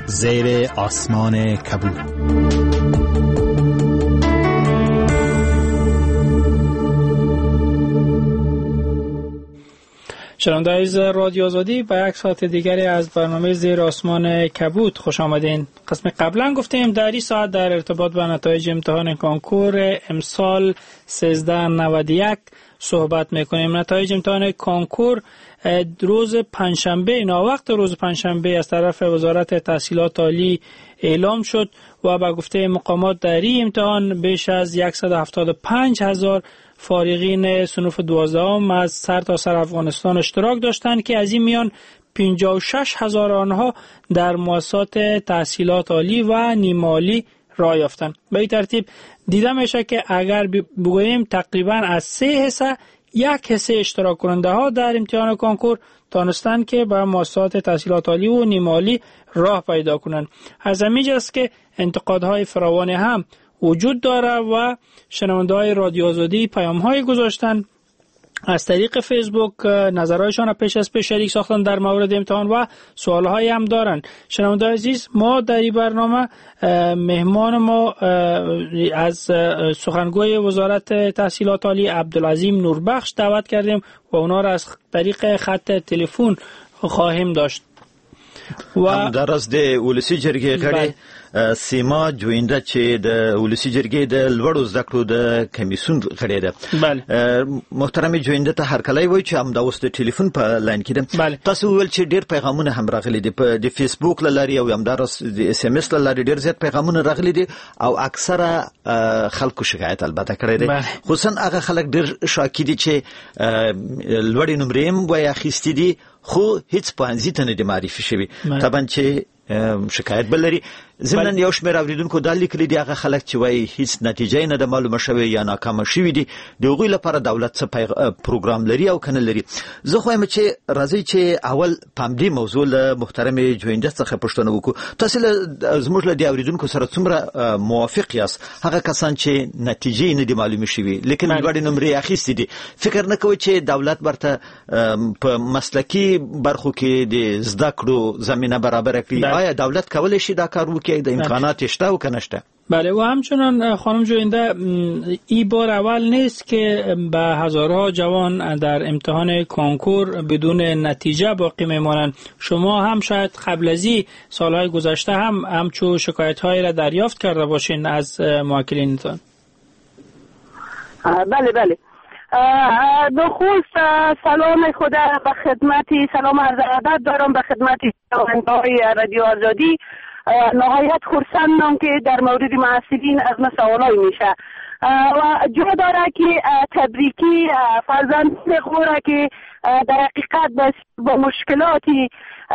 زیر آسمان کبود. شنوندگان عزیز رادیو آزادی، به یک ساعت دیگری از برنامه زیر آسمان کبود خوش آمدین. قسم قبلا گفتیم در این ساعت در ارتباط با نتایج امتحان کنکور امسال 1391 صحبت میکنیم. نتایج امتحان کنکور روز پنجشنبه، ناوقت روز پنجشنبه از طرف وزارت تحصیلات عالی اعلام شد و به گفته مقامات در این امتحان بیش از 175,000 فارغین صنف 12 از سر تا سر افغانستان اشتراک داشتند که از این میان 56,000 آنها در مؤسسات تحصیلات عالی و نیمه عالی راه یافتند. به این ترتیب دیده میشه که اگر بگوییم تقریبا از 3 حصه 1 حصه اشتراک کننده ها در امتحان کنکور تانستند که به مؤسسات تحصیلات عالی و نیمه عالی راه پیدا کنند. از همینجاست که انتقادهای فراوان هم وجود داره و شنونده‌های رادیو آزادی پیام‌های گذاشتن، از طریق فیسبوک نظرهایشان را پیش از پیش شریک ساختن در مورد امتحان و سوال‌هایی هم دارن. شنونده‌های عزیز، ما در این برنامه مهمان ما از سخنگوی وزارت تحصیلات عالی عبدالعظیم نوربخش دعوت کردیم و اونا را از طریق خط تلفن خواهیم داشت. و در از د ولسی جرګې غړي سیما جوینده چې د ولسی جرګې د لوړو زده کړو د کمیسیون غړي ده. محترم جوینده ته هر کله وای چې هم دا اوس د ټلیفون په لاین کې ده. تاسو ول چې ډیر پیغامونه هم راغلي دي په د فیسبوک لاري او هم د اس ام اس لاري ډیر زیات پیغامونه راغلي دي او اکثره خلکو شکایت البته کړی دي، خصوصا هغه خلک ډیر شاکی دي چې لوړې نمرې هم وای اخیستي دي خو هیڅ پوهنځي ته نه دی معرفي شوی. طبعا چې شکایت بلري زمونږ یو شمېر اوریدونکو دا لیکلي دي هغه خلک چې وایي هیڅ نتیجه نه ده معلومه شوې یا ناکامه شوي دي، د هغوی لپاره دولت څه پروګرام لري او کنه لري. زه خو یم چې راځي چې اول په همدې موضوع له محترمې جوینده څخه پوښتنه وکړو. تاسو زموږ له دې اوریدونکو سره څومره موافق یاست هغه کسان چې نتیجې نه دي معلومې شوي لیکن لوړې نمرې اخیستې دي؟ فکر نه کوئ چې دولت ورته په مسلکي برخو کې د زده کړو زمینه برابره کړي؟ آیا دولت کولی شي دا کار که د امکانات شته و کنشته؟ بله، و همچنان خانم جوینده این بار اول نیست که به هزارها جوان در امتحان کنکور بدون نتیجه باقی میمانند. شما هم شاید قبل از این سالهای گذشته هم همچو شکایت هایی را دریافت کرده باشین از موکلینتان. بله بله. بخصوص سلام خود به خدمتی، سلام عرض ادب دارم به خدمتی شنونده‌های رادیو آزادی. نهایت خرسندم که در مورد محصلین از من سوالایی میشه و جا داره که تبریکی فرزندان خوره که در حقیقت با مشکلاتی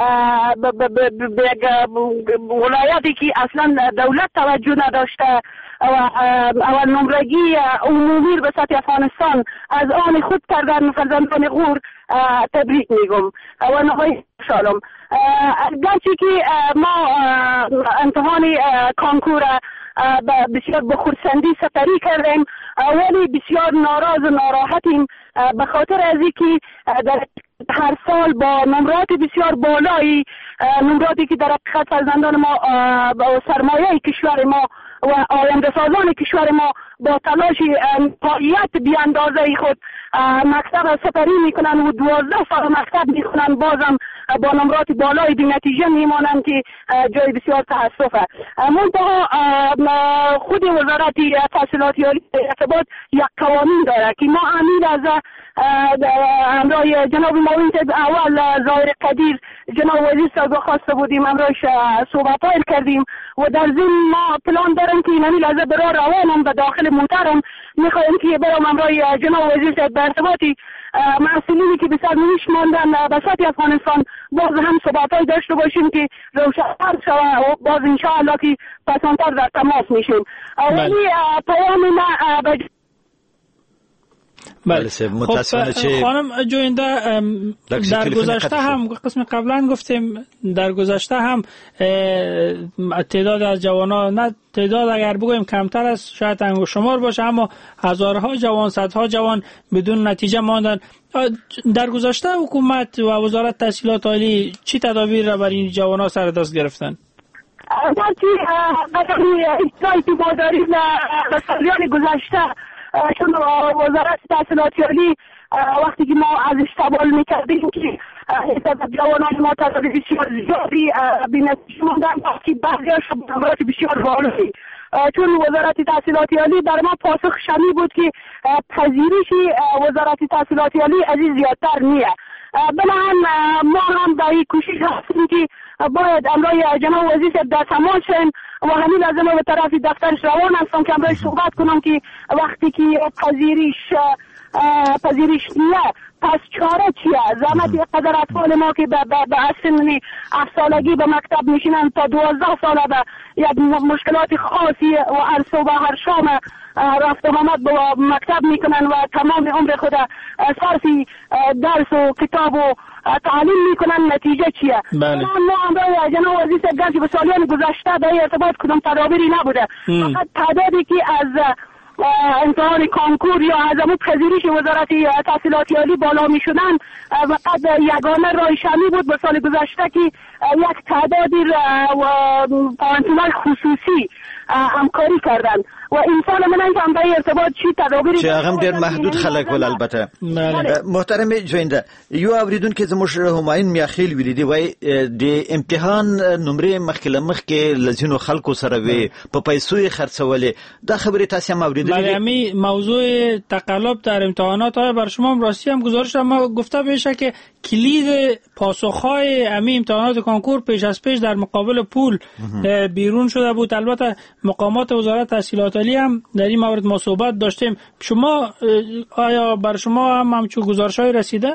ولایتی که اصلا دولت توجه نداشته و نمرگی عمومی به سطح افغانستان از آن خود کردن فرزندان غور تبریک میگم و نهایت خوشحالم. گرچه که ما امتحان کنکور بسیار به خرسندی سپری کردیم ولی بسیار ناراض و ناراحتیم به خاطر از اینکه در هر سال با نمرات بسیار بالایی، نمراتی که در حقیقت فرزندان ما سرمایه کشور ما و آینده سازان کشور ما با تلاش پاییت بی اندازه خود مکتب سپری میکنن و 12 سال مکتب میخونن، بازم با نمرات بالای بی نتیجه میمانن که جای بسیار تاسفه. منتها خود وزارت تحصیلات عالی ارتباط یک قوانین داره که ما امیر از همراه جناب معاون اول ظاهر قدیر جناب وزیر صاحب خواسته بودیم، همراهش صحبت کردیم و در ضمن ما پلان داریم که نمی لحظه برای روانم و داخل موترم میخوایم که برام همراه جناب وزیر صاحب به ارتباطی محصولینی که بسیار نیش ماندن به سطح افغانستان باز هم صحبت‌های داشته باشیم که روشن‌تر شود و باز انشاءالله که پسانتر در تماس میشیم. ولی پیام ما بله. خب خانم جوینده در گذشته هم قسم قبلا گفتیم در گذشته هم تعداد از جوانان، نه تعداد اگر بگویم کمتر از شاید انگشت شمار باشه، اما هزارها جوان، صدها جوان بدون نتیجه ماندن. در گذشته حکومت و وزارت تحصیلات عالی چی تدابیر را برای این جوانان سر دست گرفتن؟ درچی قدری اطلاعی که ما داریم در سالیان گذشته چون وزارت تحصیلات عالی وقتی که ما ازش سوال میکردیم که جوانان ما تعداد بسیار زیادی بی‌نتیجه موندن وقتی بعضی‌هاشون نمرات بسیار بالایی، چون وزارت تحصیلات عالی در ما پاسخ شمی بود که پذیرش وزارت تحصیلات عالی از این زیادتر نیه. بنابراین ما هم در این کوشش هستیم که باید امروی جناب وزیر صاحب در تماس شیم و همین لازمه به طرف دفترش روان هستم که امروی صحبت کنم که وقتی که پذیرش نیه پس چاره چیه؟ زحمت قدر اطفال ما که به سن 7 سالگی به مکتب میشینن تا 12 ساله به یک مشکلات خاصی و هر صبح هر شام رفت و آمد به مکتب میکنن و تمام عمر خود صرف درس و کتاب و تعلیم میکنن، نتیجه چیه؟ بله. ما امروز جناب وزیر صاحب گفت که به سالیان گذشته در ارتباط کدام تدابیری نبوده، فقط تعدادی که از امتحان کانکور یا از همون پذیرش وزارت تحصیلات عالی بالا می شدن فقط یگانه رای شمی بود به سال گذشته که یک تعدادی پانتونای خصوصی همکاری کردن و این سال من هم در ارتباط چی تدابیری چه هغه ډیر محدود خلک ول البته. محترم جوینده یو اوریدون کې زموږ همایون میاخیل ویلي وای د امتحان نمرې مخکې لزینو خلکو سره وي په پیسو خرڅولې دا خبره تاسو هم اوریدلې؟ بله، همین موضوع تقلب در امتحانات های بر شما هم راستی هم گزارش ما گفته بشه که کلید پاسخهای همین امتحانات کانکور پیش از پیش در مقابل پول بیرون شده بود. البته مقامات وزارت تحصیلات عالی هم در این مورد ما صحبت داشتیم. شما آیا بر شما هم همچون گزارش‌های رسیده؟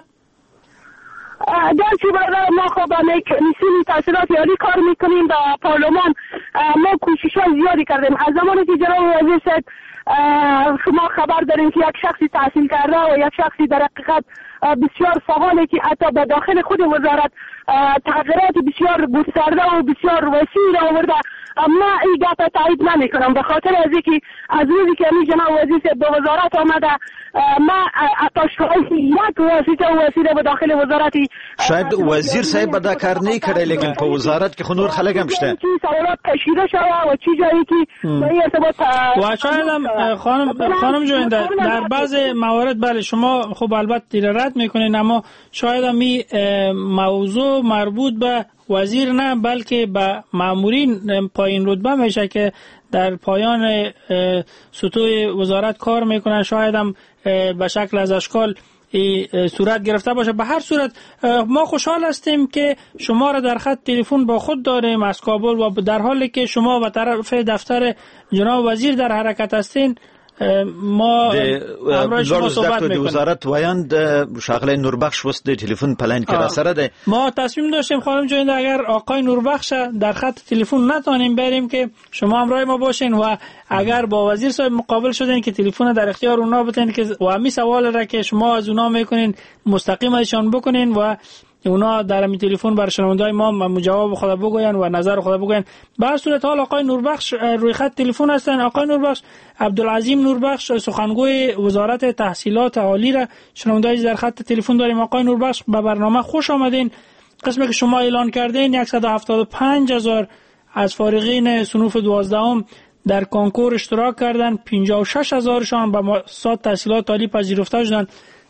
درچی برادر ما خب به کمیسیون تحصیلات عالی کار میکنیم در پارلمان، ما کوشش‌های زیادی کردیم از زمانی که جناب وزیر صاحب شما خبر دارین که یک شخصی تحصیل کرده و یک شخصی در حقیقت بسیار فعاله که حتی به داخل خود وزارت تغییرات بسیار گسترده و بسیار وسیع را آورده. ما این گپ تایید نمیکنم به خاطر از اینکه از روزی که جناب وزیر صاحب به وزارت آمده ما حتی شاید یک وسیله به داخل وزارتی شاید وزیر صاحب به دا کار نه کړی لیکن په وزارت کې خو نور خلک هم شته سوالات کشیده شوه و چی جایی که به این ارتباط و شاید هم خانم جوینده در بعض موارد بله شما خب البته رد میکنین، اما شاید هم این موضوع مربوط به وزیر نه بلکه به مامورین پایین رتبه میشه که در پایان سطوح وزارت کار میکنن، شاید هم به شکل از اشکال صورت گرفته باشه. به هر صورت ما خوشحال هستیم که شما را در خط تلفن با خود داریم از کابل و در حالی که شما به طرف دفتر جناب وزیر در حرکت هستین ما امروز شما صحبت میکنیم. وزارت وایند شغله نوربخش وست تلفن پلان کرده سره ده ما تصمیم داشتیم خانم جوینده اگر آقای نوربخش در خط تلفن نتونیم بریم که شما همراه ما باشین و اگر با وزیر صاحب مقابل شدین که تلفن در اختیار اونا بتین که و همین سوال را که شما از اونا میکنین مستقیم ازشان بکنین و اونا در همین تلفن بر شنونده‌های ما جواب خود بگوین و نظر خود بگوین. به هر صورت حال آقای نوربخش روی خط تلفن هستن. آقای نوربخش، عبدالعظیم نوربخش سخنگوی وزارت تحصیلات عالی را شنونده‌ای در خط تلفن داریم. آقای نوربخش به برنامه خوش آمدین. قسمی که شما اعلان کردین 175,000 از فارغین صنوف 12 در کنکور اشتراک کردن، 56,000شان به مؤسسات تحصیلات عالی پذیرفته شدند.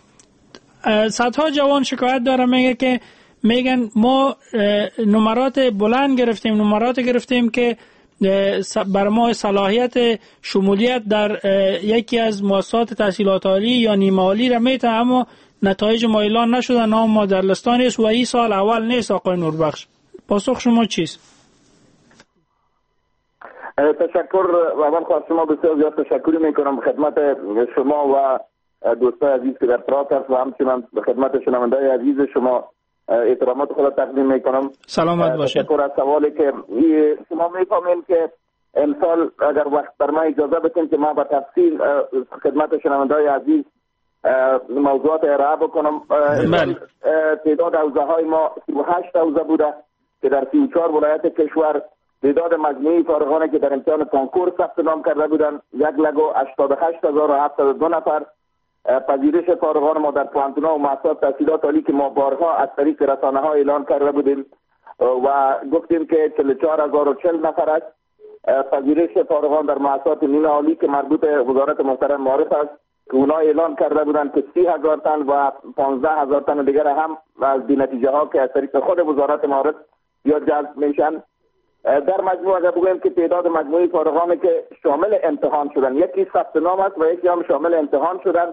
صدها جوان شکایت داره میگن ما نمرات بلند گرفتیم، نمرات گرفتیم که بر ما صلاحیت شمولیت در یکی از مؤسسات تحصیلات عالی یا نیمه عالی را میته، اما نتایج ما اعلان نشده، نام ما در لستان است و این سال اول نیست. آقای نوربخش پاسخ شما چیست؟ تشکر و اول خواهد شما بسیار زیاد تشکری میکنم خدمت شما و دوستای عزیز که در تراس هست و همچنان به خدمت شنونده‌های عزیز شما احترامات خود تقدیم میکنم. سلامت باشید. تشکر از سوالی که شما میفهمین که امسال اگر وقت بر ما اجازه بدین که ما به تفصیل خدمت شنونده‌های عزیز موضوعات ارائه بکنم. تعداد حوزه های ما 38 حوزه بوده که در 34 ولایت کشور تعداد مجموعی فارغانی که در امتحان کنکور ثبت نام کرده بودند 1,88,702 نفر. پذیرش فارغان ما در پوانتونا و مؤسسات تحصیلات عالی که ما بارها از طریق رسانه‌ها اعلان کرده بودیم و گفتیم که 44040 نفر است. پذیرش فارغان در مؤسسات نیمه عالی که مربوط وزارت محترم معارف است که اونا اعلان کرده بودند که 30,000 تن و 15,000 تن دیگر هم از بی‌نتیجه ها که از طریق خود وزارت معارف یا جذب میشن. در مجموع اگر بگوییم که تعداد مجموعی فارغانی که شامل امتحان شدن، یکی ثبت نام است و یکی هم شامل امتحان شدن،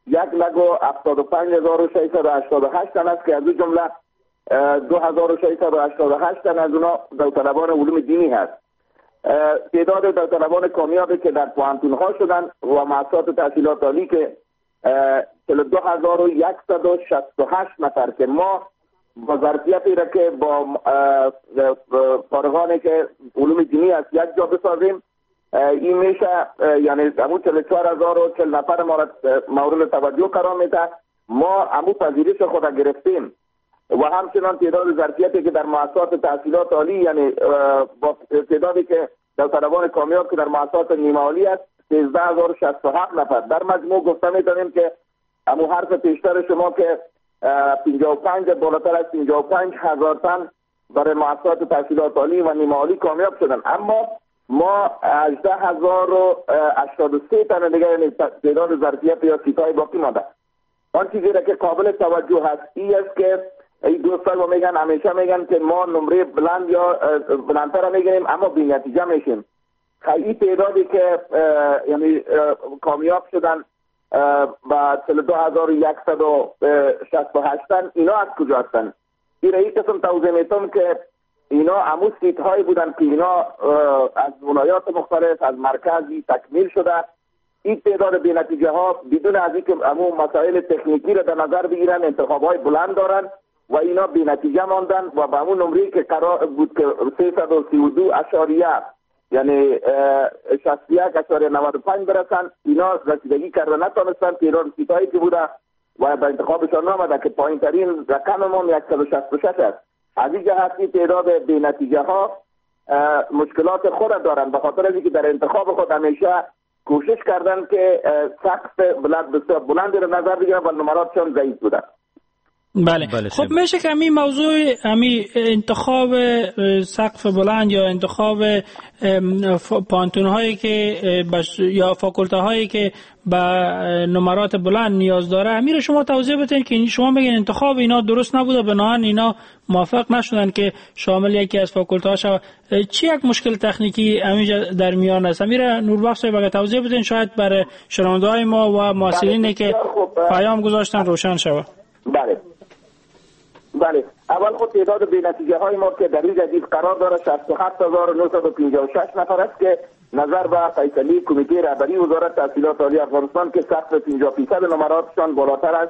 1,75,688 تن است که از این جمله 2,688 تن از اونا داوطلبان علوم دینی هست. تعداد داوطلبان کامیابی که در پوهنتون‌ها شدن و مؤسسات تحصیلات عالی که 42,168 نفر که ما با ظرفیتی را که با فارغانی که علوم دینی است یک جا بسازیم، این میشه یعنی همون 44,040 نفر مورد توجه قرار میده. ما همون پذیرش خود را گرفتیم و همچنان تعداد ظرفیتی که در مؤسسات تحصیلات عالی یعنی با تعدادی که داوطلبان کامیاب که در مؤسسات نیمه عالی است 13,067 نفر. در مجموع گفته میتونیم که همون حرف پیشتر شما که 55 بالاتر از 55,000 تن برای مؤسسات تحصیلات عالی و نیمه عالی کامیاب شدن، اما ما 18,083 تن دیگه یعنی تعداد ظرفیت یا سیت‌های باقی مانده. آن چیزی را که قابل توجه هست این است که این دوستان ما میگن همیشه میگن که ما نمره بلند یا بلندتر میگیریم اما بی نتیجه میشیم. این تعدادی که یعنی کامیاب شدن با 42,168 اینا از کجا هستن؟ این قسم توضیح میتونم که اینا همون سیت هایی بودن که اینا از ولایات مختلف از مرکزی تکمیل شده. این تعداد بی نتیجه ها بدون از اینکه همون مسائل تکنیکی را در نظر بگیرن انتخاب های بلند دارن و اینا بی نتیجه ماندن و به همون نمره که قرار بود که 332 اشاریه یعنی 61.95 برسن اینا رسیدگی کرده نتونستن. تعداد سیتایی که بوده و به انتخابشان نامده که پایین ترین رقممون 166 است. از این جهت تعداد بی نتیجه ها مشکلات خود دارن به خاطر اینکه در انتخاب خود همیشه کوشش کردن که سقف بسیار بلندی رو نظر بگیرن و نمراتشان ضعیف بودن. بله. خب میشه که همین موضوع انتخاب سقف بلند یا انتخاب پانتون هایی که یا فاکولته هایی که به نمرات بلند نیاز داره همین شما توضیح بدین که شما میگین انتخاب اینا درست نبوده بنابراین اینا موافق نشدن که شامل یکی از فاکولته ها شود. چی یک مشکل تکنیکی همینجا در میان است؟ امیر نوربخش صاحب توضیح بدین شاید برای شنونده های ما و محصلینی که پیام گذاشتن روشن شود. بله اول خود تعداد بی نتیجه های ما که در این جدید قرار داره 67,956 نفر است که نظر به فیصله کمیته رهبری وزارت تحصیلات عالی افغانستان که سقف 50% نمراتشان بالاتر است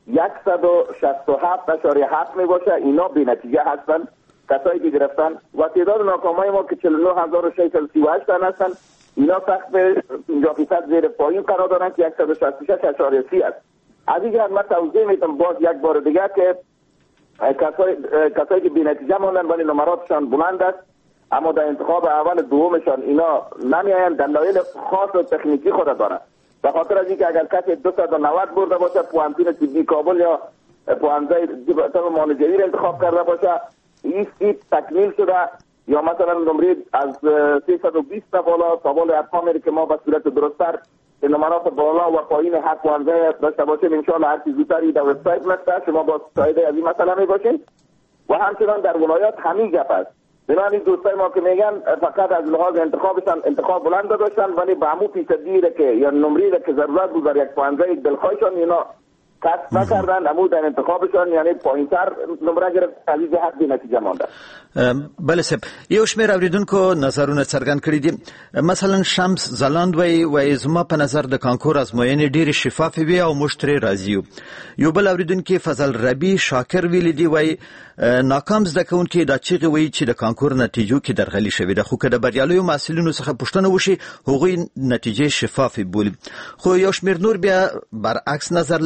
167.7 می باشه اینا بی نتیجه هستند کسایی که گرفتن و تعداد ناکامای ما که 49,638 تن هستند اینا سقف 50% زیر پایین قرار دارند که 166.30 است. از این جهت من توضیح میدم باز یک بار دیگه که کسایی که بی نتیجه ماندن ولی نمراتشان بلند است اما در انتخاب اول دومشان اینا نمیاین دلایل خاص و تکنیکی خود دارند. به خاطر از اینکه اگر کسی 290 برده باشه پوهنتون طبی کابل یا پوهنځی معالجوی را انتخاب کرده باشه این سیت تکمیل شده یا مثلا نمره از 320 بالا تا بالا ارقامی که ما به صورت درست‌تر نمرات بالا و پایین هر پوهنځی داشته باشیم انشاءالله هر چیز زودتری در وبسایت نشته شما با شاهده از این مسئله میباشین و همچنان در ولایات همین گپ است. بنابراین دوستای ما که میگن فقط از لحاظ انتخابشان انتخاب بلند داشتن ولی به همون فیصدی که یا نمره که ضرورت بود در یک پوهنځی دلخواهشان اینا کسب نکردن امو در انتخابشان یعنی پایینتر نمره گرفت از این جهت بی نتیجه مانده. بله صاحب یو شمیر اوریدونکو نظرونه څرګند کړي دي مثلا شمس زلاند وای زما په نظر د کانکور ازموینې ډېرې شفافې وي او موږ ترې راضي یو بل اوریدونکو فضل ربی شاکر ویل دی وای ناکام زده کوونکي دا چیغې وایي چې د کانکور نتیجو کې درغلي شوې ده خو که د بریالیو محصلینو څخه پوښتنه وشي هغوی نتیجې شفافې بولي خو یو شمیر نور بیا برعکس نظر لري. عبدالله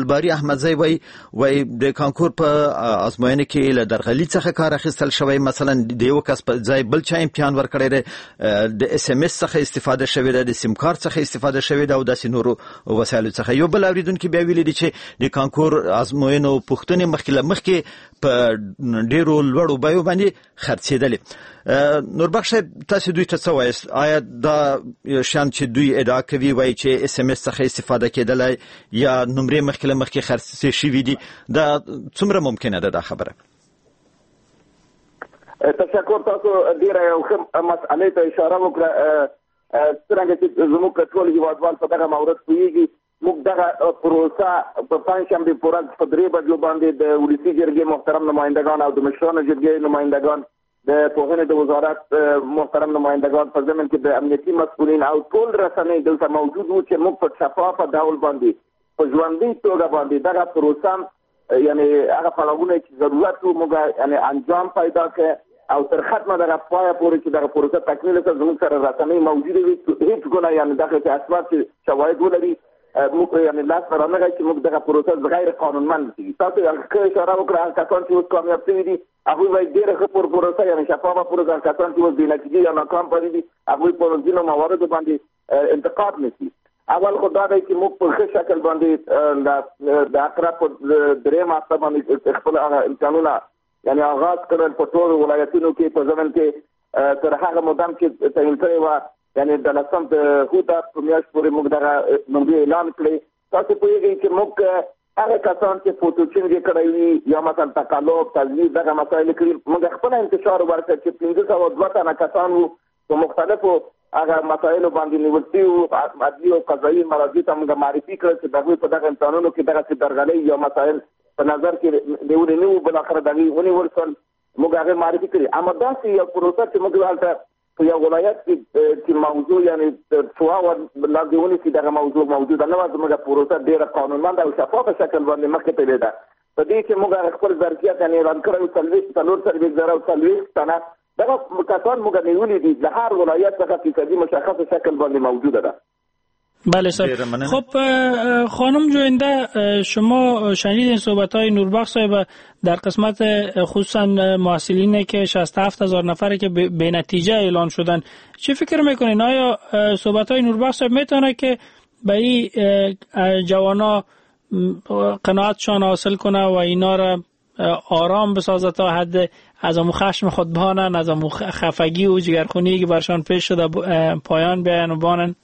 عبدالباری احمدزی وای د کانکور په ازموینه کې له درغلي څخه کار اخیستل شوی، مثلا د یو کس په ځای بل چا امتحان ورکړی دی، د اس ام اس څخه استفاده شوی دی، د سیم کارت څخه استفاده شوی دی او داسې نورو وسایلو څخه. یو بل اوریدونکو بیا ویلي دي چې د کانکور ازموینو پوښتنې مخکې په ډیرو لوړو بیو باندې خرڅېدلې. نوربخش تاسو دوی ته څه وایست؟ آیا دا شان چې دوی ادعا کوي وایي چې اس ام اس څخه استفاده کېدلای یا نمرې مخکې خرڅ شوي دي، دا څومره ممکنه ده دا خبره؟ تشکر. تاسو ډیره یو ښه مسئلې ته اشاره وکړه. څرنګه چې زموږ ټول هیوادوال په دغه مورد پوهېږي، موږ دغه پروسه په پنجشنبې په ورځ په 3 بجو باندې د ولسي جرګې محترم نمایندگان او د مشرانو جرګې نمایندگان، د پوهنې د وزارت محترم نمایندگان، په ضمن کې د امنیتي مسؤلین او ټول رسنۍ دلته موجود وو چې موږ په شفافه ډول باندې په ژوندۍ توګه باندې دغه پروسه یعنی هغه پړاوونه چې ضرورت وو موږ یعنی انجام پیدا کړ او تر ختمه دغه پایه پورې چې دغه پروسه تکمیل شي. زموږ سره رسنۍ موجوده وي، هیڅ ګناه یعنی دغه اسباب چې شواهد ولري موږ یعنی لاس رانغی چې موږ دغه پروسه غیر قانونمند دي. تاسو هغه اشاره وکړه کسان چې اوس کامیاب شوي دي هغوی باید ډېره ښه پروسه یعنی شفافه پروسه، کسان چې اوس بېنتیجې یا ناکام پاتې دي هغوی په ځینو مواردو باندې انتقاد نشي. اول خو دا دی چې موږ په ښه شکل باندې د اقرب په 3 هفته باندې خپل امتحانونه یعنی آغاز کړل په ټولو ولایتونو کې، په ضمن کې تر هغه مدام چې تعین کړې وه یعنی د 9 هوته په میاشت پورې موږ دغه نمرې اعلان کړې. تاسو پوهېږئ چې موږ هغه کسان چې فوټوچینګ یې کړی وي یا مثلا تقلب تزویر دغه مسایل کړي، موږ خپل انتشار ورکړ چې 1502 تنه کسان وو په مختلفو هغه مسایلو باندې نیول شوي وو. عدلي او قضایي مراجعو ته موږ معرفي کړل چې دغوی په دغه امتحانونو کې دغسې درغلۍ یا مسایل په نظر کې نیولې نه وو، بالاخره دغې ونیول شول، موږ هغې معرفي کړي. اما داسې یو پروسه چې موږ هلته په یو ولایت کې موضوع یعنی څوار لاندې ونیسي دغه موضوع موجوده نه وه، زموږ پروسه ډېره قانونمند او شفافه شکل باندې مخکې تللې ده. په دې کې موږ خپل ظرفیت یعنې اعلان کړی و 440 تنه دغه کسان موږ نیولي دي، د هر ولایت څخه فیصدي مشخص شکل باندې موجوده ده. بله صاحب. خب خانم جوینده، شما شنیدین صحبت‌های نوربخش صاحب در قسمت خصوصا محصلینی که 67,000 نفره که به نتیجه اعلان شدن، چه فکر میکنین؟ آیا صحبت‌های نوربخش صاحب میتونه که به این جوانا قناعتشان حاصل کنه و اینا را آرام بسازه تا حد از امو خشم خود بانن، از امو خفگی و جگرخونی که برشان پیش شده پایان بیان و بانن؟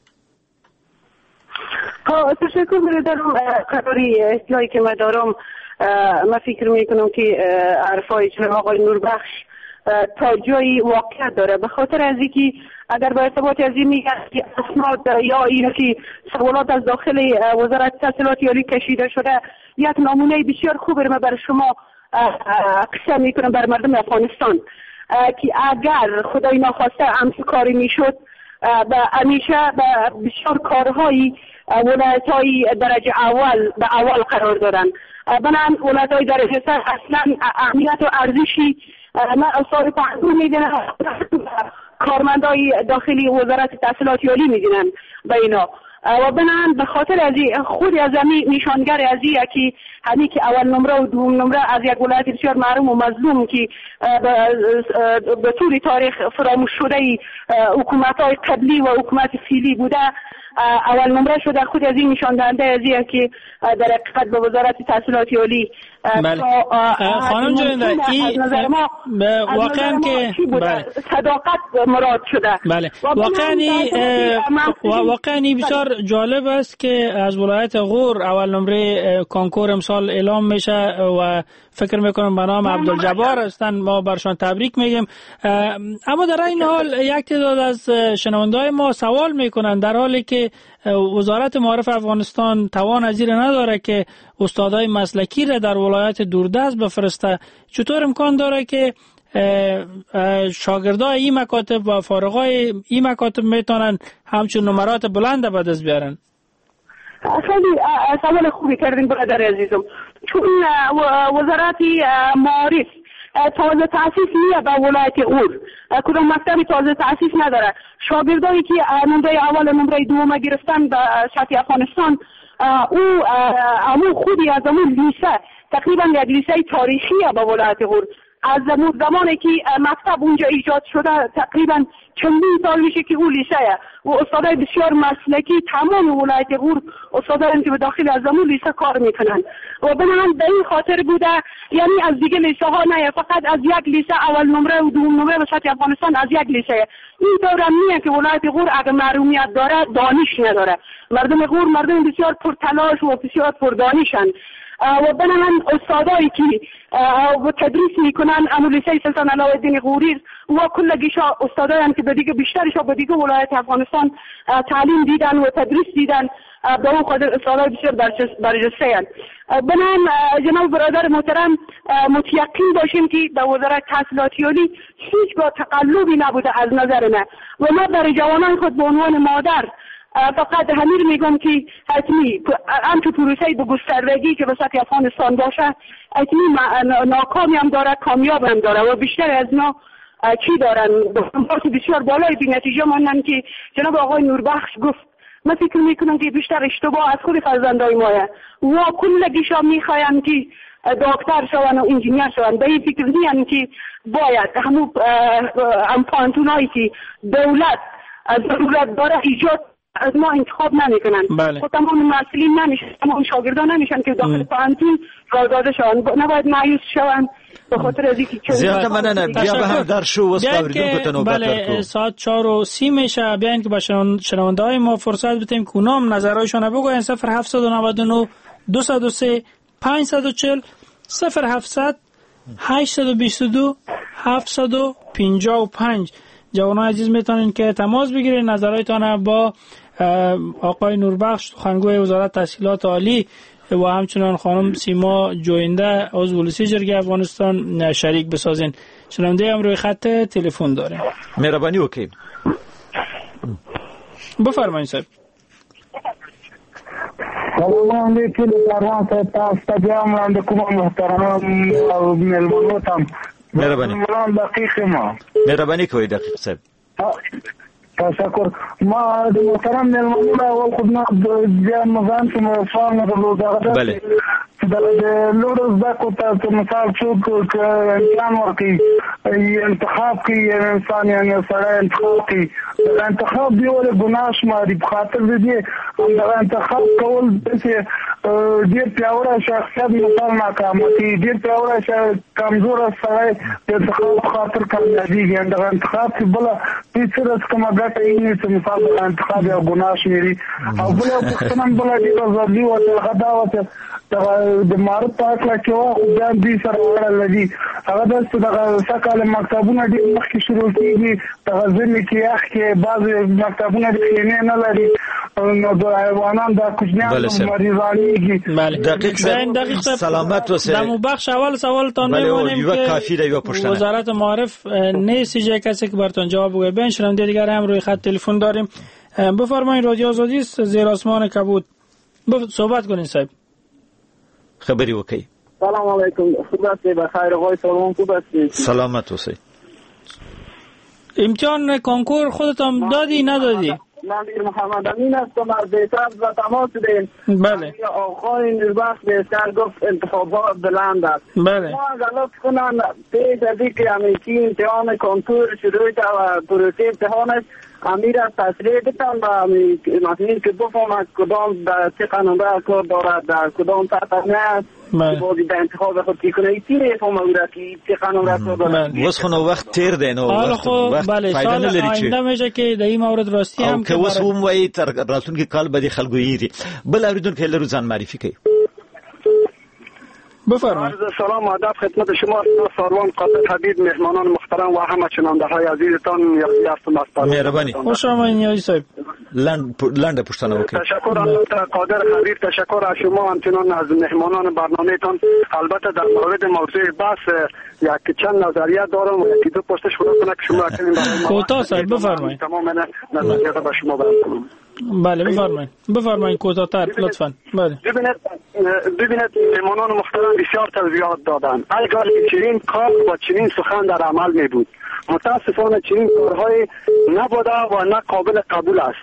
تشکر برادرم. قراری اطلاعی که من دارم، من فکر میکنم که حرفای جناب آقای نوربخش تا جایی واقعیت داره، به خاطر از اینکه اگر به ارتباط از این میگن که اسناد یا اینو که سوالات از داخل وزارت تحصیلات عالی کشیده شده، یک نمونه بسیار خوب رو من بر شما قسم میکنم بر مردم افغانستان که اگر خدای ناخواسته همچین کاری میشد همیشه بسیار کارهای ولایت‌های درجه اول به اول قرار دارن. بنابراین ولایت‌های درجه سه اصلا اهمیت و ارزشی من اصلا پاندون میدونم، کارمندای داخلی وزارت تحصیلات عالی میدونن به اینا و بنابراین به خاطر از خود از همین نشانگر از این که همین که اول نمره و دوم نمره از یک ولایت بسیار معروف و مظلوم که به طول تاریخ فراموش شده حکومت‌های قبلی و حکومت فعلی بوده اول نمره شده، خود از این نشان دهنده از این که در حقیقت به وزارت تحصیلات عالی. بله. خانم جوینده، این واقعا که صداقت مراد شده. بله. واقعا بسیار جالب است که از ولایت غور اول نمره کانکور امسال اعلام میشه و فکر میکنم به نام عبدالجبار هستن، ما برشان تبریک میگیم. اما در این حال یک تعداد از شنونده‌های ما سوال میکنن در حالی که وزارت معارف افغانستان توان از این نداره که استادای مسلکی را در ولایت دوردست بفرسته، چطور امکان داره که شاگردای این مکاتب و فارغای این مکاتب میتونن همچون نمرات بلند به دست بیارن؟ خیلی سوال خوبی کردین برادر عزیزم، چون وزارت معارف تازه تاسیس نیه به ولایت غور، کدام مکتبی تازه تاسیس نداره. شاگردایی که نمره اول و نمره دوم گرفتن به سطح افغانستان او همون خودی از همون لیسه تقریبا یک لیسه تاریخی به ولایت غور از زمانی که مکتب اونجا ایجاد شده تقریبا چندین سال میشه که اون لیسه و استادای بسیار مسلکی تمام ولایت غور استادایی که به داخل از همون لیسه کار میکنن و بنابراین به این خاطر بوده، یعنی از دیگه لیسه ها نه، فقط از یک لیسه اول نمره و دوم نمره به سطح افغانستان از یک لیسه. این طور هم نیه که ولایت غور اگه محرومیت داره دانش نداره. مردم غور مردم بسیار پرتلاش و بسیار پردانشن و بنابراین استادایی که تدریس میکنن امو لیسه سلطان علاءالدین غوری و کلگیشا استادایی هم که به دیگه بیشترشا به دیگه ولایت افغانستان تعلیم دیدن و تدریس دیدن، به اون خاطر استادای بسیار برجسته هستند. بنابراین جناب برادر محترم متیقن باشیم که در وزارت تحصیلات عالی هیچگاه تقلبی نبوده از نظر من و ما در جوانان خود به عنوان مادر فقط همین میگم که حتمی همچون پروسه به گستردگی که به سطح افغانستان باشه حتمی ناکامی هم داره کامیاب هم داره و بیشتر از اینا چی دارن بسیار بالای بی نتیجه مانن که جناب آقای نوربخش گفت. من فکر میکنم که بیشتر اشتباه از خود فرزندای مایه و کلگیشا میخواین که دکتر شوند و انجینیر شوند. به این فکر نیستن که باید هم پانتونایی که دولت از ضرورت داره ایجاد از ما انتخاب نمیکنن. بله. خود تمام مسئولین نمیشن، تمام شاگردان نمیشن که داخل پانتون را داده شوند. نباید مایوس شوند به خاطر از اینکه زیاد مننه. بیا به هم در شو وسپاوریدون که نوبت بله ساعت 4:30 میشه. بیاین که به شنونده‌های ما فرصت بدیم که اونام نظرهایشون بگوین. 0799 203 540 0700 822 755. جوانان عزیز میتونین که تماس بگیرین نظرهایتان با آقای نوربخش سخنگوی وزارت تحصیلات عالی و همچنان خانم سیما جوینده عضو ولسی جرگه افغانستان شریک بسازین. شنونده هم روی خط تلفن داریم. مهربانی وکیل بفرمایید صاحب. سلام علیکم کاروان صاحب، تاسو ته بیا وړاندې کوم محترم او مېلمنو ته مهربانی کوئ دقیق صاحب. تشکر. ما د محترم مېلمنو اول خدمت بیا مزان چې مو فارم درلوده بله د لوړ زده کړو ته مثال څوک امتحان ورکوي انتخاب کوي انسان یعنی سړی انتخاب کوي انتخاب دی ولې ګناه شماري په خاطر د دې همدغه انتخاب کول چې ډېر پیاوړی شخصیت مثال ناکامه کوي، ډېر پیاوړی کمزوره سړی د انتخاب په خاطر کامیابېږي. همدغه انتخاب چې بله هېڅ ورځ کومه ګټه یې نه چې مثال د انتخاب یو ګناه شمېري. او بله یو پوښتنه هم بله ډېره ضروري وه چې هغه دا وه چې د معروف په هکله چې وه خو بیا هم دوی سره اړه لري. هغه داسې چې دغه سږ کال مکتبونه ډېر مخکې شروع کېږي، دغه ژمي کې یخ کې بعضې مکتبونه د خیمې نه لري نو د حیوانان د کوچنیانو مریضانېږي. دقیق سلامت اوسئ. در بخش اول سوالتان می‌مونیم که وزارت معارف نیست جای کسی که براتون جواب بگه. بین شنونده دیگر هم روی خط تلفن داریم. بفرمایید رادیو آزادی است زیر آسمان کبود. صحبت کنین صاحب. خبری وکی. سلام علیکم. خدمت بخیر آقای سلام، خوب هستید؟ سلامت اوسئ. امتحان کنکور خودتان دادی ندادی؟ من دیر محمد امین هستم از بیتر و تماس دیم. بله. آقای نوربخش بیشتر گفت انتخابات بلند است. بله. ما غلط کنن پیش از اینکه همیشه امتحان کنکور شروع و پروسه امتحانش امیر از تصریح بتن و مثلا که بفهمد کدام در چه قانون‌ها کار دارد، در کدام سطح است. بازی در انتخاب خود کی کنه تیره فهمه او را که چه قانون را کار دارد. واسه خونه وقت تیر دین و وقت فایده نلري چې آینده میشه که در این مورد راستی هم که واسه هم وای تر راتون کې کال بدی خلکو یری بل اوریدون که لرو ځان معرفي کوي. بفرمایید. سلام و ادب خدمت شما ساروان قاطع حبیب، مهمانان محترم و همه شنونده های عزیزتان. یکی هستم از مهربانی. خوش آمدید نیازی صاحب. لنډه پوښتنه وکړئ. تشکر از قادر حبیب، تشکر از شما همچنان از مهمانان برنامه‌تان. البته در مورد موضوع بحث یک چند نظریه دارم و یکی دو پرسش خواهم کنم که شما کنین برای ما. کوتاه صاحب بفرمایید. تمام نظریات به شما بیان کنم. بله بفرمایید کوتاه‌تر لطفاً. بله. ببینید مهمانان محترم بسیار توضیحات دادن. اگر چنین کار و چنین سخن در عمل می بود، متاسفانه چنین کارهای نبوده و نه قابل قبول است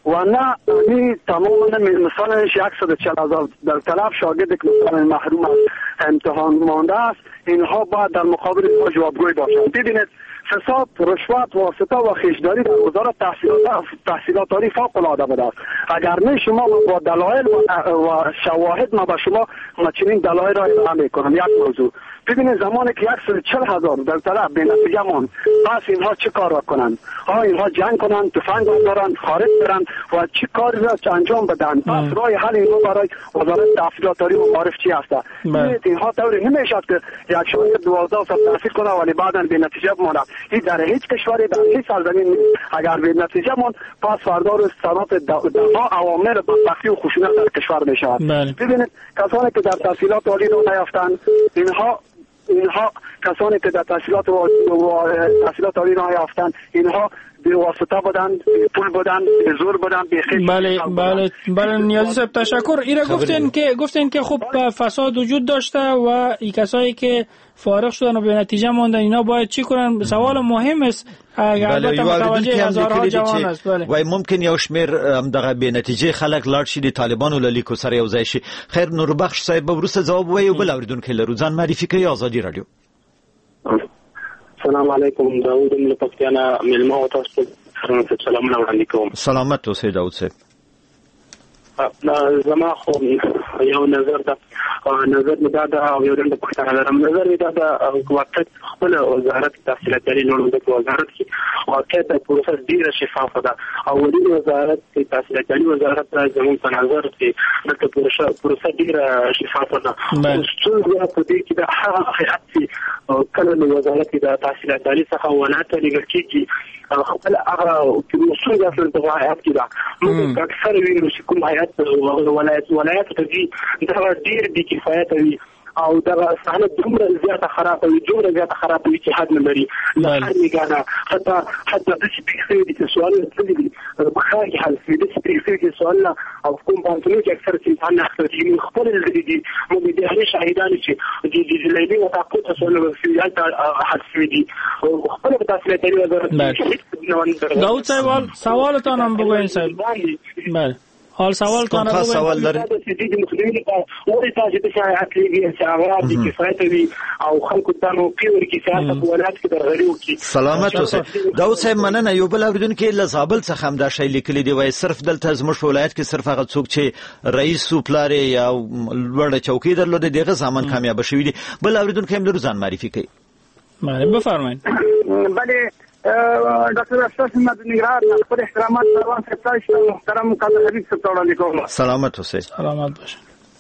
و نه این تماما مثلا 140,000 در طرف شاگرد که مثلا محروم از امتحان مانده است، اینها باید در مقابل ما جوابگوی باشند. ببینید فساد، رشوت، واسطه و خیشداری در وزارت تحصیلات عالی فوق العاده بوده است. اگر نه شما با دلایل و شواهد ما به شما چنین دلایل را ارائه میکنم. یک موضوع ببینید زمانی که 140,000 در طرف به نتیجه ماند، پس اینها چه کار را کنند؟ اینها جنگ کنند، تفنگ بردارند، خارج برند و چه کاری را انجام بدن؟ پس راه حل اینها برای وزارت تحصیلات عالی و معارف چی است؟ اینها طوری نمیشد که یک شاگرد 12 سال تحصیل کنه ولی بعدا به نتیجه بماند. این در هیچ کشوری در هیچ سرزمین نیست. اگر به نتیجه ماند پس فردا روز سبب دهها عوامل بدبختی و خشونت در کشور میشود. ببینید کسانی که در تحصیلات عالی رو نیافتند، اینها کسانی که در تحصیلات عالی را یافتند، اینها به واسطه بودن، به پول بودن، به زور بودن، به خیلی. بله نیازی صاحب تشکر. اینا گفتین که خب فساد وجود داشته و این کسایی که فارغ شدن و به نتیجه ماندن اینا باید چی کنن؟ سوال مهم است. البته متوجه هزارها جوان است. وای ممکن یو شمیر دغه به نتیجه خلک لاړ شي د طالبانو له لیکو سره یو ځای شي. خیر نوربخش صاحب ورسره جواب وایي بل اوریدونکو لرو ځان معرفي کوي آزادي رادیو. السلام علیکم، داوود من پښتانه ملما او تاسو ته سلامونه وړاندې کوم. سلامت اوسئ داوود صاحب. زما خو یو نظر مې دا او یو ډول پوښتنه لرم. نظر مې دا واقعا خپل وزارت تحصیلات عالی نور د وزارت کې واقعا د پروسس ډیره شفافه ده او ولې وزارت تحصیلات عالی وزارت زموږ په نظر کې د پروسس ډیره شفافه ده. څه په دې کې د هغه هیئت چې کله د وزارت د تحصیلات عالی څخه ولایت لګل کېږي خپل هغه مسؤل ځل د هیئت کې ده. موږ اکثر وینو چې کوم هیئت ولایت ته دي دا ډیر د کفایت وي او دا صحنه دومره زیاته خرابه وي چې حد نه لري. هر میګانا حتی د سپیکري د سوالونو دي بخار کې حل شي د سپیکري د سوالونه او کوم باندې چې اکثر چې نه اخلي خپل دي موږ د هغې شاهدان چې د لیدي او تاقوت سوالونه په حل شي دي خپل په تحصیلات عالی وزارت. داود صاحب سوالتان هم بگوین صاحب. بله حال سوال کنه سوال لري چې د مسلمانانو په وړي تاسو ته شایعاتلي چې هغه د کفایت وي او خلکو ته نو پیور کې سیاست په ولایت کې درغلي وکړي. سلامت اوسه داود صاحب. مننه. یو بل اوریدونکو له زابل څخه هم دا شی لیکلی دی وای صرف دلته زموږ ولایت کې صرف هغه څوک چې رئیس او پلار یا لوړ چوکۍ درلوده دغه ځامن کامیاب شوی دی. بل اوریدونکو هم لرو ځان معرفي کوي. بله بفرمایئ. بله ډاکټر اشرف احمد نگران خپل احترامات روان ستاسو محترم قاضي حبیب صاحب ته وړاندې کوم. سلامت اوسئ. سلامت باشه.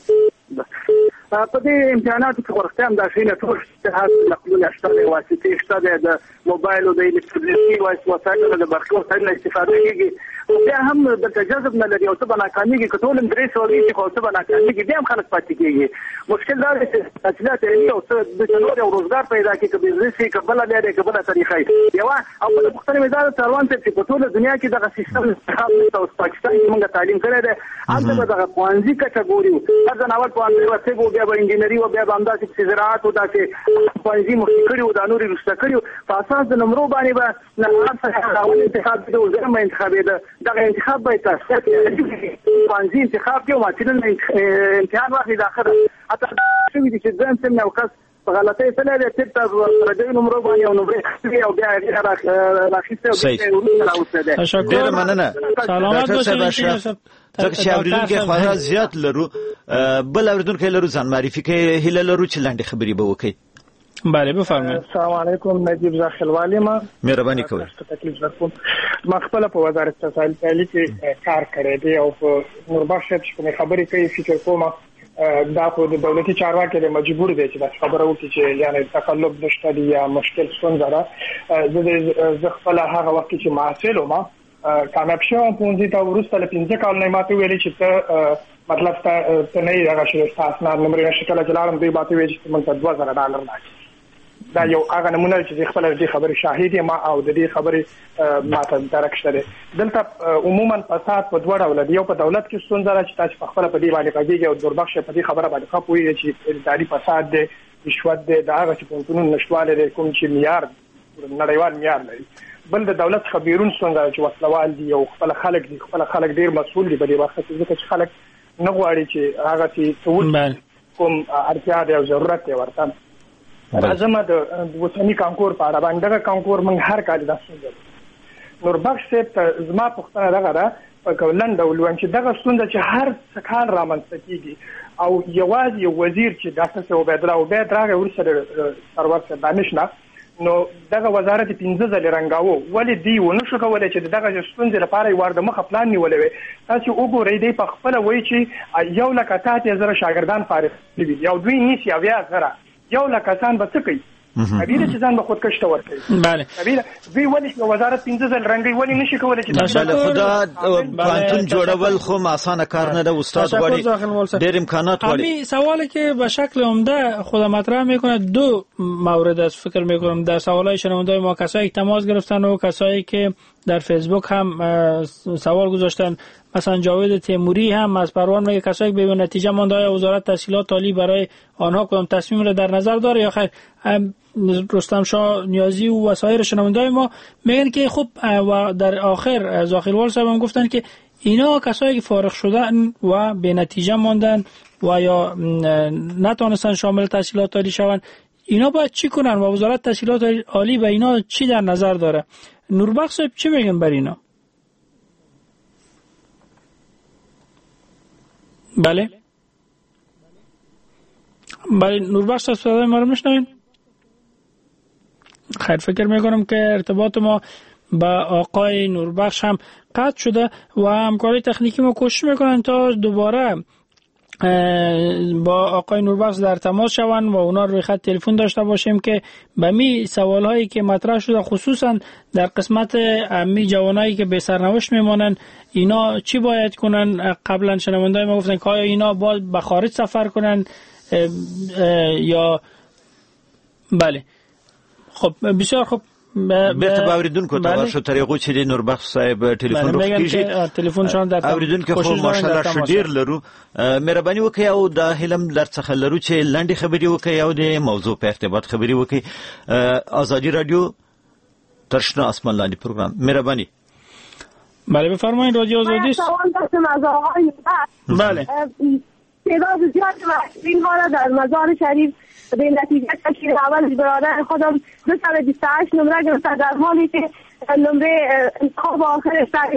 په دې امتحاناتو کې ورختم داخلي ټول اجتهاد نقلونه شته، واسطې شته، د موبایل او د الکترونیکي وسایلو د برقي وسایلو استفاده کیږي. بیا هم د تجاذب نه لري او څه بنا کامیږي که ټول درې سوري چې خو څه بنا کامیږي بیا هم خلک پاتې کیږي. مشکل دا دی چې تحصیلات عالی او څه د نور او روزګار پیدا کړي که بزنس یې کبل لري کبل طریقې یو او په مختلفه مدار تروان ته په ټول دنیا کې دغه سیستم څخه او پاکستان موږ تعلیم کړی دی. هغه دغه پوانځي کټګوري هغه ناول پوانځي ورته بیا به انجینری او بیا به همداسې زراعت او داسې پوانځي مخکې او د نوري رسته کړي په اساس د نمرو باندې به نه څه اول انتخاب دی او زموږ انتخاب دی. دغه انتخاب باید تاسو پوانځي انتخاب کې او ماترن امتحان واخلي داخله اته شوی دي چې ځان سم یو کس په غلطۍ سره د تیر تر د نمبر باندې او نمبر او بیا راخیسته او راوځي. تشکر. مننه. سلامت باشئ. ځکه چې اوریدونکو خواهر زیات لرو بل اوریدونکو لرو ځان معرفي کوي هله لرو چې لاندې خبري به وکړي. بله بفرمایئ. السلام علیکم، نجیب زاخل والی ما مهرباني کوئ. ما خپل په وزارت تحصیلات عالی کې کار کړی دی او په نوربخش چې خبرې کوي فکر کوم دا خو د دولتي چارواکي له مجبور دي چې دا خبره وکړي چې یعنی تقلب نشته دی یا مشکل څنګه ده. زه خپل هغه وخت چې معاصل ما کامیاب شوم پونځي ته ورسته له 15 کال نه ماته ویلي چې ته مطلب ته نه هغه شي تاسو نه نمبر نشکله جلالم دی ماته ویلي چې موږ $2000 راکړي. دا یو هغه نمونه چې خپل د خبرې شاهد ما او د دې خبرې ماته درک شته. دلته عموما فساد په دوه ډول دی. یو په دولت کې ستونزه ده چې تاسو خپل په دې باندې کېږي او نوربخش په دې خبره باندې خپوي چې اداري فساد دی، رشوت دی، دا هغه چې په قانون نشواله دی کوم چې معیار نړیوال معیار لري. بل د دولت خبيرون څنګه چې وسلوال دي او خپل خلک ډیر مسؤل دي په دې وخت کې چې خلک نه غواړي چې هغه چې کوم اړتیا دی او ضرورت دی ورته راځم د وطني کانکور په اړه باندې دا کانکور موږ هر کال داسې نوربخش صاحب زما پوښتنه دغه ده په کولن ډول چې دغه ستونزه چې هر کال رامنځته کیږي او یوازې یو وزیر چې ډاکټر عبید الله عبید راغی ورسره سرور دانش نه نو دغه وزارت 15 ځله رنګاوه ولې دی ونه شو کولای چې دغه ستونزې لپاره یو ورده مخه پلان نیولې وي تاسو وګورئ دی په خپل وای چې یو لکه تاسو زره شاګردان فارغ دي یو دوی نیسی او یا زره یو لکه کسان به څه کوي کبیره چې ځان به خودکش ته ورکړي بله کبیره دوی ولې وزارت 15 ځل رنګي ولې نشي کولای چې بله خدا پانتون جوړول خو آسان کار نه ده استاد غواړي ډېر امکانات غواړي همین سوالی که به شکل عمده خود مطرح میکنه دو مورد است فکر میکنم در سوالای شنوندای ما کسایی که تماس گرفتن و کسایی که در فیسبوک هم سوال گذاشتن مثلا جاوید تیموری هم از پروان میگه کسایی که به نتیجه مانده وزارت تحصیلات عالی برای آنها کدام تصمیم را در نظر داره یا خیر رستم شاه نیازی و سایر شنوندای ما میگن که خب و در آخر زاخیروال صاحب هم گفتن که اینا کسایی که فارغ شدن و به نتیجه ماندن و یا نتونستن شامل تحصیلات عالی شوند اینا باید چی کنن و وزارت تحصیلات عالی به اینا چی در نظر داره؟ نوربخش صاحب چی میگن بر اینا؟ بله نوربخش صاحب صدای ما رو میشنوین؟ خیر فکر میکنم که ارتباط ما با آقای نوربخش هم قطع شده و همکاری تکنیکی ما کوشش میکنن تا دوباره با آقای نوربخش در تماس شوند و اونا روی خط تلفن داشته باشیم که به می سوال هایی که مطرح شده خصوصا در قسمت می جوانایی که به سرنوشت میمانن اینا چی باید کنن. قبلا شنوندای ما گفتن که آیا اینا باید به خارج سفر کنن یا بله. خب بسیار خوب بیرته باوریدونکو ته ورشو طریقو چې د نوربخش صاحب ټلیفون روکیږي ټلیفون شان درته اوریدونکو خو ماشاءالله شډیر لرو مهرباني وکړئ او د هلم در څخه لرو چې لنډي خبري وکړئ او د موضوع په ارتباط خبري وکړئ. آزادی رادیو ترشنا اسمان لاندې پروگرام مهرباني. بله بفرمایید رادیو آزادی. سوال داشتم از آقای بله تعداد زیاد مسئولین ما را در مزار شریف به نتیجه کشید. اول برادر خودم 228 نمره گرفت در حالی که نمره انتخاب آخرش در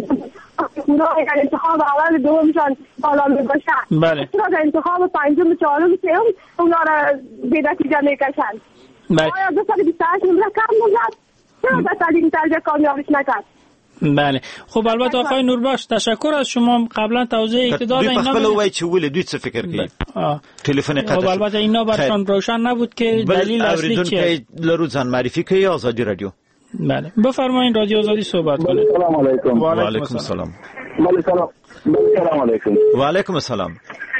انتخاب اول دومشان بالا می باشد. بله در انتخاب پنجم و چهارم سوم اونا را به نتیجه میکشند. بله آیا 228 نمره کم موند؟ چرا در تعلیم ترجیح کامیابش نکرد؟ بله خب البته آقای نوربخش تشکر از شما قبلا توضیح که دادن. اینا خپل وای چې ولې دوی څه فکر کوي ټلیفون قطع شد. البته اینا برشان روشن نبود که دلیل اصلی چیه. لرو ځان معرفی کوي آزادی رادیو. بله بفرمایید رادیو آزادی صحبت کنید. سلام علیکم. و علیکم السلام. سلام علیکم. و علیکم السلام.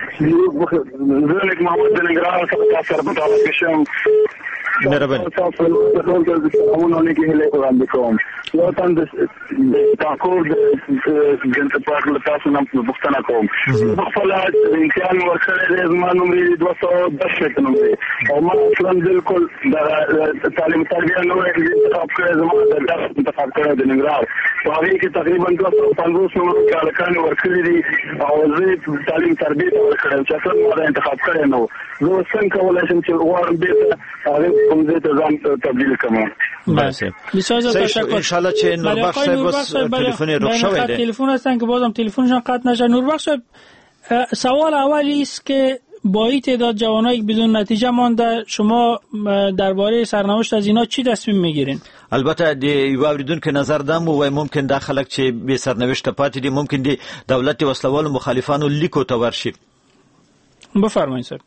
زه محمد ننګرهار څخه تاسو سره په تاسو مهرباني. تاسو له ټول ځایونو کې هله وړاندې کوم. یو تند تاکور د جنت پارک له تاسو نن پوښتنه کوم. خپل امتحان ورکړی د زمانو مې 210 نمبر او ما اصلا بالکل د تعلیم تربیه نو انتخاب کړی زمانه د درس انتخاب کړی د ننګرهار په هغه کې تقریبا 250 نمبر کالکان ورکړي دي او زه تعلیم تربیه ورکړم چې اصلا ما انتخاب کړی نو زه څنګه کولای شم چې غواړم به هغه کوم ځای ته ځان تبدیل کړم. بله ان شاء الله چې نوربخش صاحب بس تلفن روښ شوی دی. تلفن هستن که بازم تلفنشون قطع نشه. نوربخش سوال اولی است که با این تعداد جوانایی که بدون نتیجه مانده شما درباره سرنوشت از اینا چی تصمیم میگیرین؟ البته د یو اوریدونکو نظر دم وای ممکن د خلک چې به سرنوشت پاتې دي ممکن د دولت وسلوالو مخالفانو لیکو ته ورشي. بفرمایید صاحب.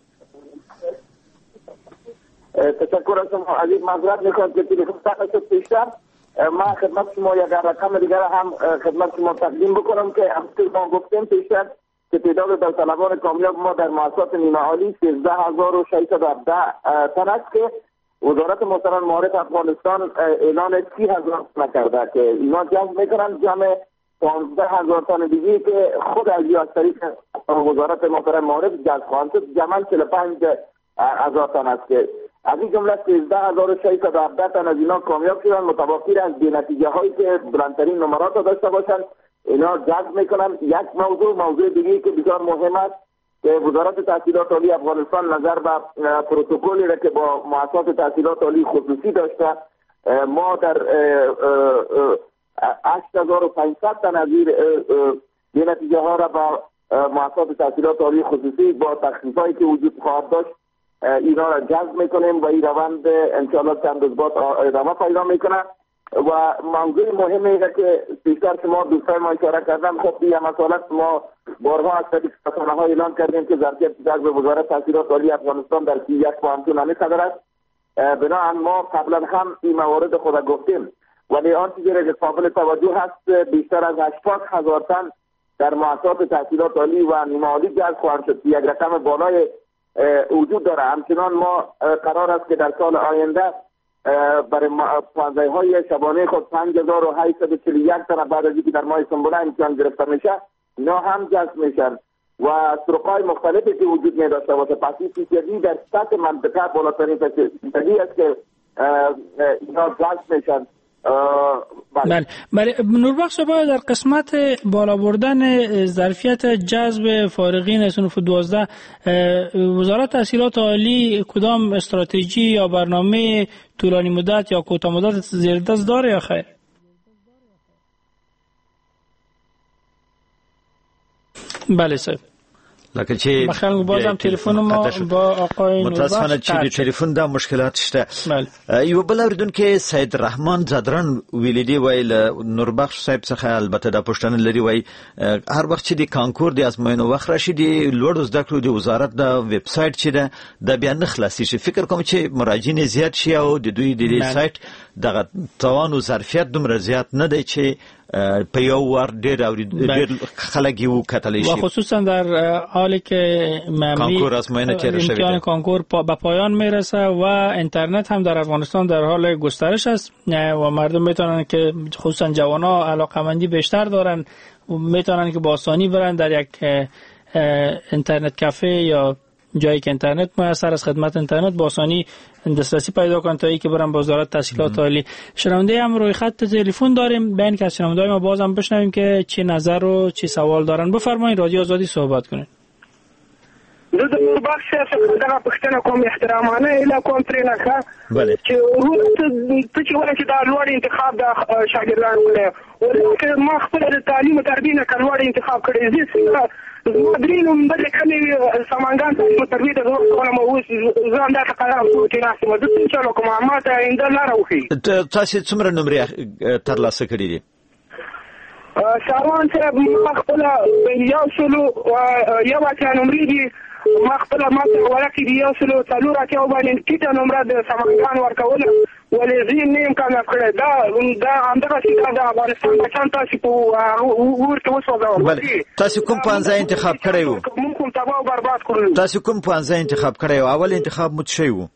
تشکر از شما. عزیز معذرت میخوام که تلفن قطع شد پیشتر. ما خدمت شما یک رقم دیگر هم خدمت شما تقدیم بکنم که همونطور ما گفتیم پیشتر که تعداد داوطلبان کامیاب ما در مؤسسات نیمه عالی 13617 تن است که وزارت محترم معارف افغانستان اعلان 30000 نکرده که اینا جمع میکنن جمع 15000 تن دیگه که خود از یا از طریق وزارت محترم معارف جذب خواهند شد جمع 45000 تن است که از این جمله 13617 تن از اینا کامیاب شدن. متوقع از بی‌نتیجه هایی که بلندترین نمرات داشته باشند اینا جذب میکنن. یک موضوع دیگه که بسیار مهم است که وزارت تحصیلات عالی افغانستان نظر به پروتکلی را که با مؤسسات تحصیلات عالی خصوصی داشته، ما در 8500 تن از این نتیجه ها را با مؤسسات تحصیلات عالی خصوصی با تخفیفایی که وجود خواهد داشت اینا را جذب میکنیم و این روند انشاءالله چند روز بعد ادامه پیدا میکنه. و موضوع مهمی اینه که بیشتر شما دوستان ما اشاره کردن، خب این مسئله ما بارها از طریق رسانه‌ها اعلام کردیم که ظرفیت جذب وزارت تحصیلات عالی افغانستان در یک پوهنتون نمی‌قدر است. بنابراین ما قبلا هم این موارد خود گفتیم، ولی آن چیزی که قابل توجه هست بیشتر از 80,000 تن در مؤسسات تحصیلات عالی و نیمه عالی جذب خواهند شد. یک رقم بالای وجود داره. همچنان ما قرار است که در سال آینده برای پانزه‌های شبانه خود 5841 تن بعد از اینکه در ماه سنبله امتحان گرفته میشه اینا هم جذب میشن و طرق‌های مختلفی که وجود نداشته باشه. پس این فیصدی در سطح منطقه بالاترین فیصدی است که اینا جذب میشن. بله نوربخش صاحب، در قسمت بالا بردن ظرفیت جذب فارغین صنف 12 وزارت تحصیلات عالی کدام استراتژی یا برنامه طولانی مدت یا کوتاه مدت زیر دست داره یا خیر؟ بله صاحب. لکه چې مخالو بازم تلیفون ما با آقای نوربخش متاسفانه چې تلیفون دا مشکلات شته. یو بل اوریدونکو سید رحمان زدران ویلیدي ویل نوربخش صاحب څخه البته دا پښتنه لري وای هر وخت چې د کانکور د ازموینو وخت راشي د لوړ زده کړو د وزارت د ویب سټ چې د بیان خلاصي شي. فکر کوم چې مراجعین زیات شي او د دوی د سایت دغه توان او ظرفیت دومره زیات نه دی چې په یو ور ډېر خلک یو کتلی شي، و خصوصا در حالی که امتحان کانکور به پایان میرسه و اینترنت هم در افغانستان در حال گسترش است و مردم میتونن که خصوصا جوانان علاقمندی بیشتر دارن و میتونن که با آسانی برن در یک اینترنت کافه یا جایی که اینترنت میسر از خدمت اینترنت با آسانی دسترسی پیدا کنن تا اینکه برن با وزارت تحصیلات عالی. شنونده هم روی خط تلفن داریم، بین که از شنونده ما بازم بشنویم که چه نظر و چه سوال دارن. بفرمایید، رادیو آزادی صحبت کنید. د بخش څخه پښتنه کوم احترامانه اله کوم ترنه بله چې ته چې ولې چې دا لوړ انتخاب د شاګردانو ولې ولکه ما خپل د تعلیم او تربیه نه کلوړ انتخاب کړی دي زه درینم بل کله سمانګان ته تربیه د کومه مو ځان دا قرار کوي چې ناسمه د څه کوم ما ته انده لاره وخی. تاسو څومره نمرې ترلاسه کړې دي؟ شاروان صاحب ما خپل یو سلو یو اته نمرې دي، ما خپل ما ورکې دی یو سلو څلور اته باندې کیته نمبر د سمانګان ورکول ولې زین نیم کار کړی دا همدغه چې دا افغانستان بچان تاسو په ورته وسوځول. تاسو کوم پانځه انتخاب کړی وو؟ موږ کوم تباہ او برباد کړو. تاسو کوم پانځه انتخاب کړی وو؟ اول انتخاب مو څه وو؟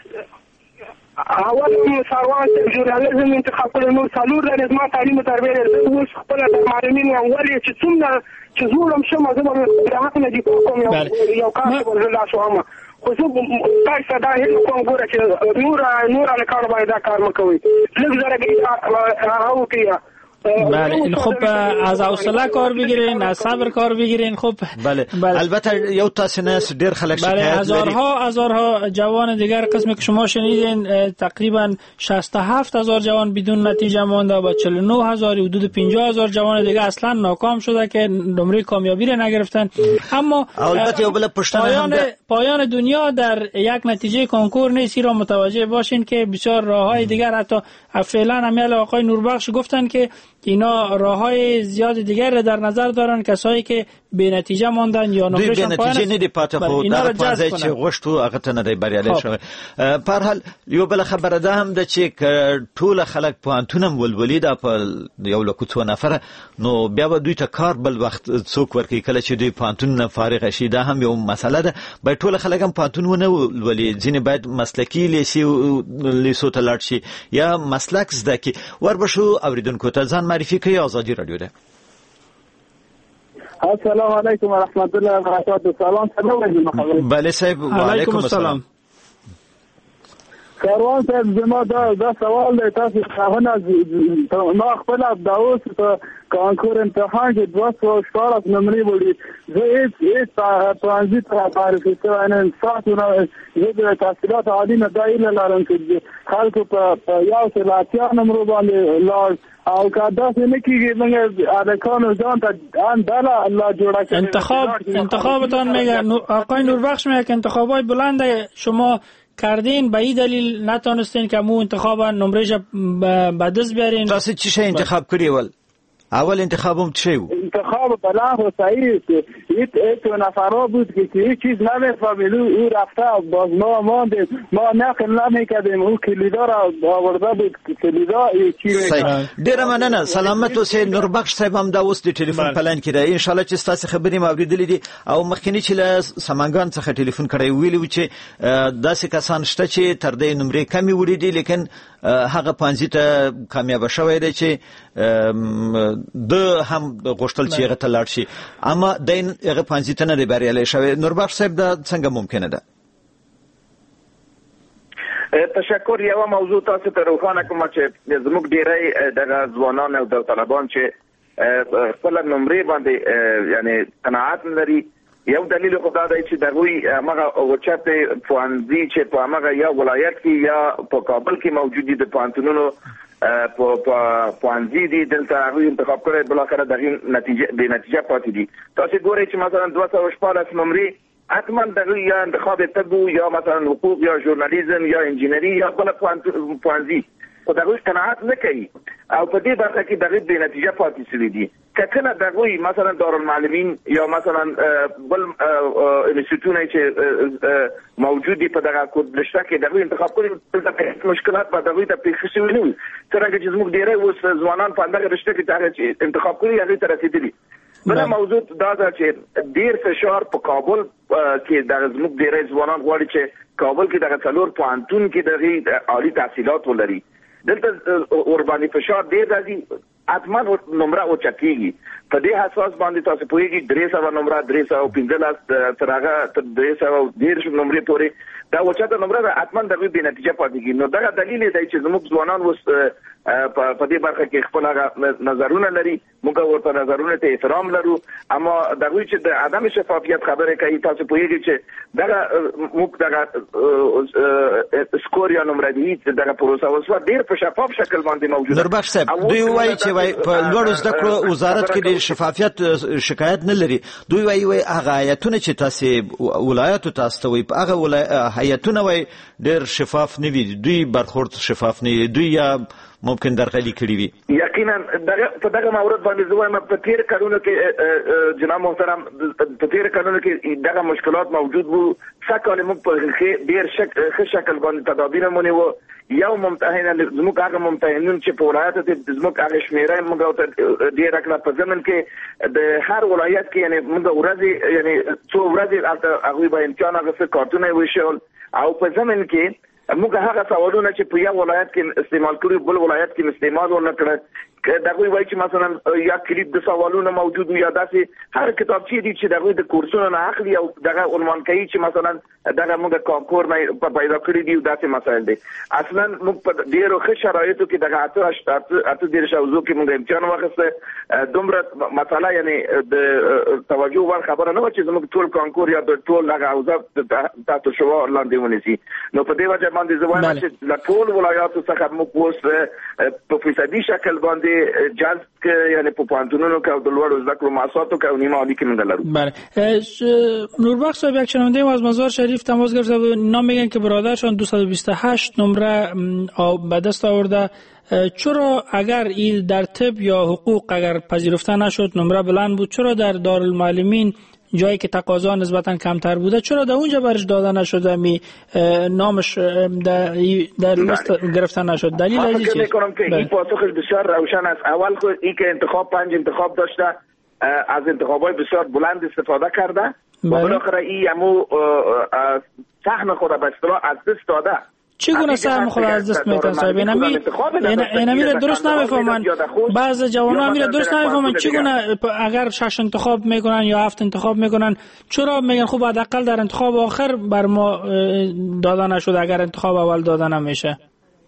اول ساروان ژورنالیزم انتخاب کړو. نو څلور د ما تعلیم او تربیه د اوس خپل د معلمین ولې چې څومره چې زورم شمه زما د حق نه دي کوم یو کار ورزلا شو هم خو زه تاسو دا هیڅ کوم ګوره چې نور له کار باندې دا کار مکوي لږ زره هاو کیا. بله خب از حوصله کار بگیرین، از صبر کار بگیرین. خب بله البته یو تاسو نه ډیر خلک بله هزارها جوان دیگر قسمی که شما شنیدین تقریبا 67,000 جوان بدون نتیجه مانده و 49,000 حدود 50,000 جوان دیگر اصلا ناکام شده که نمره کامیابی را نگرفتن. اما البته یو بل پایان دنیا در یک نتیجه کنکور نیست. را متوجه باشین که بسیار راههای دیگر حتی فعلا امیال آقای نوربخش گفتن که اینا راههای زیاد دیگر را در نظر دارن، کسایی که به نتیجه ماندن یا نمرهشان پایین نتیجه نه دی پاتې خو دا پانځه چې غوښتو هغه ته نه دی بریالي شوی. په هر حال یو بل خبره ده هم د چې ټول خلک پوهنتونم ولولي دا په یو لکه څو نفر نو بیا به دوی ته کار بل وخت څوک ورکړي کله چې دوی پوهنتون نه فارغ شي. دا هم یو مسله ده، باید ټول خلک هم پوهنتون ونه ولولي، ځینې باید مسلکي لیسو ته لاړ شي یا مسلک زده کړي. وربشو اوریدونکو ته ځان معرفي کوي. آزادی رادیو ده. السلام علیکم و رحمت الله و برکاته. سلام. بله صاحب. و علیکم السلام. کاروان صاحب زما دا سوال دی تاسو خواهن از ما خپل داوس په کانکور امتحان کې 214 نمرې وړي زه هیڅ ترانزیت را معرفي شوی نه ساتونه زه د تحصیلات عالی نه دایله لرم چې خلکو په یو سل اتیا نمرو باندې لاړ او کدا څنګه کیږي موږ الکانو ځان ته ان دلا الله جوړه کړي انتخابتان میگن آقای نوربخش میگه که انتخابات بلند شما کردین به این دلیل نتونستین که مو انتخاب نمرهش به دست بیارین. تاسو چی شي انتخاب کړی ول؟ اول انتخابم چی و؟ انتخاب بلند و صحیح ایت نفرا بود که هیچ چیز نمیفهمیدو او رفته باز ما ماندیم ما نقل نمیکردیم او کلیدا را آورده بود کلیدا چی میکنه. ډیره مننه سلامت اوسئ. نوربخش صاحب هم دا اوس د ټلیفون پلان کړی ان شاء الله چې تاسو خبرې موریدلې دي او مخکینی چې له سمنګان څخه ټلیفون کړی ویلو چې داسې کسان شته چې تر دې نمرې کمی وړي دي لیکن هغه پانځي ته کامیاب شوی دی چې د هم غوښتل چې هغه ته لاړ شي اما دین هغه پانځي ته نه دی بریالی شوی. نوربخش صاحب دا څنګه ممکنه ده؟ تشکر. یو موضوع تاسو ته روښانه کوم چې زموږ ډیری دغه ځوانان او د طالبان چې خپل نمرې باندې یعنی قناعت لري یو دلیل خو دا دی چې دغوی هغه وچته پوانځي چې په هغه یا ولایت کې یا په کابل کې موجود دي د پانتونونو په پوانځي دي دلته هغه انتخاب کړي بل اخر دغه نتیجه پاتې دي. تاسو ګورئ چې مثلا 214 نمرې حتما دغه یا انتخاب طب یا مثلا حقوق یا ژورنالیزم یا انجینری یا بل پوانځي خو دغه قناعت نه کوي او په دې برخه کې دغه د نتیجه پاتې شوی دي. کله دغه مثلا دارالمعلمین یا مثلا بل انستیتوټونه چې موجود دي په دغه کودلشته کې دغه انتخاب کول د مشکلات په دغه ته پیښ شوی نه څنګه چې زموږ ډیری اوس ځوانان په دغه رشته کې انتخاب کوي هغه ته رسیدلي. بل موضوع دا ده چې ډیر فشار په کابل کې د زموږ ډیری ځوانان غواړي چې کابل کې دغه څلور پوهنتون کې دغه عالی تحصیلات ولري. دلته اورباني فشار ډیر راځي حتما نمره او چکیږي په دې اساس باندې تاسو پوهیږئ 300 نمره 315 تر هغه 310 نمره پورې دا وچاته نمره حتما دغه د نتیجه پاتېږي. نو دا دلیل دی چې زموږ ځوانان وس په دې برخه کې خپل نظرونه لري موږ ورته نظرونه ته احترام لرو اما دغه چې د عدم شفافیت خبره کوي تاسو پوهیږئ چې دغه موږ دغه سکور یا نمره دی دغه پروسه وسو ډیر په شفاف شکل باندې موجوده. نوربخش صاحب دوی وایي چې په لوړو زده کړو وزارت کې د شفافیت شکایت نه لري. دوی وایي هغه آیتونه چې تاسو ولایتو تاسو ته وایي هغه هیئتونه وایي ډیر شفاف نه وي دوی برخورد شفاف نه دوی یا ممکن درغلي کړی وي. یقینا په دغه مورد باندې زه وایم په تیر کارونو کې جناب محترم په تیر کارونو کې دغه مشکلات موجود وو څکه موږ په ډیر شکل باندې تدابیر مونږ یو ممتحن زموږ هغه ممتحنین چې په ولایت کې زموږ هغه شمیره موږ ډیر کله په ځمن کې د هر ولایت کې یعنی موږ ورځي یعنی څو ورځې هغه به امتحان هغه کارتونه وشول او په ځمن کې موږ هغه سوالونه چې په یو ولایت کې استعمال کړو بل ولایت کې استعمال ونکړه دغه وایي چې مثلا یا کلیپ د سوالونو موجود یا داسې هر کتابچې دي چې دغه د کورسونو نه اخلي او دغه عنوان کوي چې مثلا دغه موږ کانکور نه پیدا کړی دی داسې مسائل دي. اصلا موږ په ډیرو ښه شرایطو کې دغه اته ډیر شاوزو کې موږ امتحان واخیسته دومره مسله یعنی د توجه ور خبره نه و چې موږ ټول کانکور یا د ټول هغه اوزه تاسو شو لاندې ونیسي. نو په دې وجه باندې زه وایم چې له ټول ولایاتو څخه موږ اوس په فیصدي شکل باندې جذب یعنی په پانتونونو کې د لوړو زده کړو مؤسساتو کې نیمه عالی کې مندلرو. بله نوربخش صاحب یک شنونده از مزار شریف تماس گرفته و اینا میگن که برادرشان 228 نمره به دست آورده. چرا اگر این در طب یا حقوق اگر پذیرفته نشد نمره بلند بود چرا در دارالمعلمین جایی که تقاضا نسبتا کمتر بوده چرا در اونجا برش داده نشده می نامش در لیست گرفته نشد؟ دلیل از چیه؟ میکنم که این پاسخش بسیار روشن است. اول که این که انتخاب 5 انتخاب داشته از انتخابای بسیار بلند استفاده کرده و بالاخره این همو سهم خود به اصطلاح از دست داده چگونه سهم خود از دست میتن صاحب؟ اینمی را درست نمیفهمن، بعض جوانان میره درست نمیفهمن چگونه اگر 6 انتخاب میکنن یا 7 انتخاب میکنن چرا میگن خب حداقل در انتخاب آخر بر ما داده نشد اگر انتخاب اول داده نمیشه؟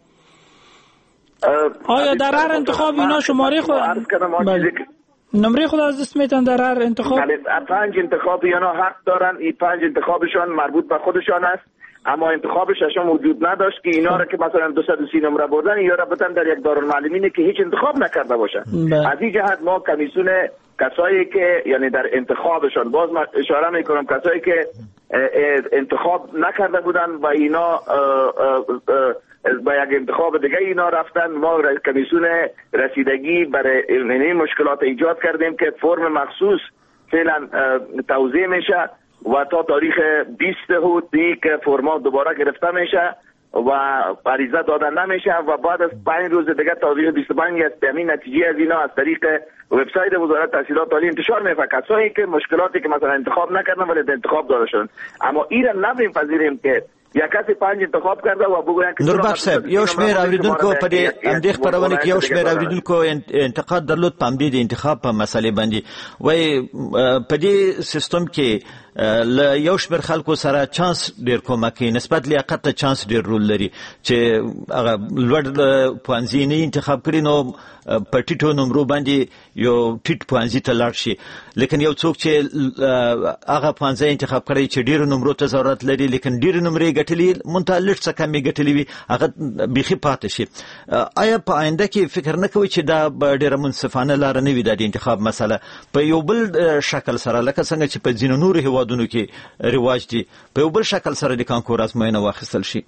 آیا در هر انتخاب اینا شماره خود نمره خود از دست میتن در هر انتخاب؟ 5 انتخاب اینا حق دارن، این 5 انتخابشان مربوط به خودشان است، اما انتخاب ششم وجود نداشت که اینا را که مثلا 230 نمره بردن یا را بتن در یک دارالمعلمینی که هیچ انتخاب نکرده باشن. از این جهت ما کمیسیون کسایی که یعنی در انتخابشان، باز من اشاره میکنم کسایی که انتخاب نکرده بودن و اینا با یک انتخاب دیگه اینا رفتن، ما کمیسیون رسیدگی برای این مشکلات ایجاد کردیم که فرم مخصوص فعلا توزیع میشه و تا تاریخ 20 هوتی که فرما دوباره گرفته میشه و عریضه دادن نمیشه و بعد از 5 روز دیگه تاریخ 25 است همین نتیجه از اینا از طریق وبسایت وزارت تحصیلات عالی انتشار میشه. کسایی که مشکلاتی که مثلا انتخاب نکردن ولی انتخاب داده شدن، اما ایران نمیپذیریم که یک کسی 5 انتخاب کرده و بگوین که نوربخش صاحب یو شمیر اوریدونکو په دې اندېخ پرونه کې یو شمیر اوریدونکو انتقاد درلود په دې انتخاب په مسلې باندې وای په دې سیستم کې ل یو شمیر خلکو سره چانس ډیر کومکی نسبت لیاقت ته چانس ډیر رول لري چې هغه لوړ پوانځي نه انتخاب کړي نو په ټیټو نمرو باندې یو ټیټ پوانځي ته لاړ شي، لیکن یو څوک چې هغه پوانځي انتخاب کړي چې ډیر نمرو ته ضرورت لري لیکن ډیر نمرې ګټلې مونته لږ څه کمې ګټلې وي هغه بيخي پاتې شي. آیا په آینده کې فکر نه کوي چې دا ډیره منصفانه لار نه وي د انتخاب مسله په یو بل شکل سره لکه څنګه چې په ځینو نورو هیوادونو کې رواج دي په یو بل شکل سره د کانکور ازموینه واخیستل شي؟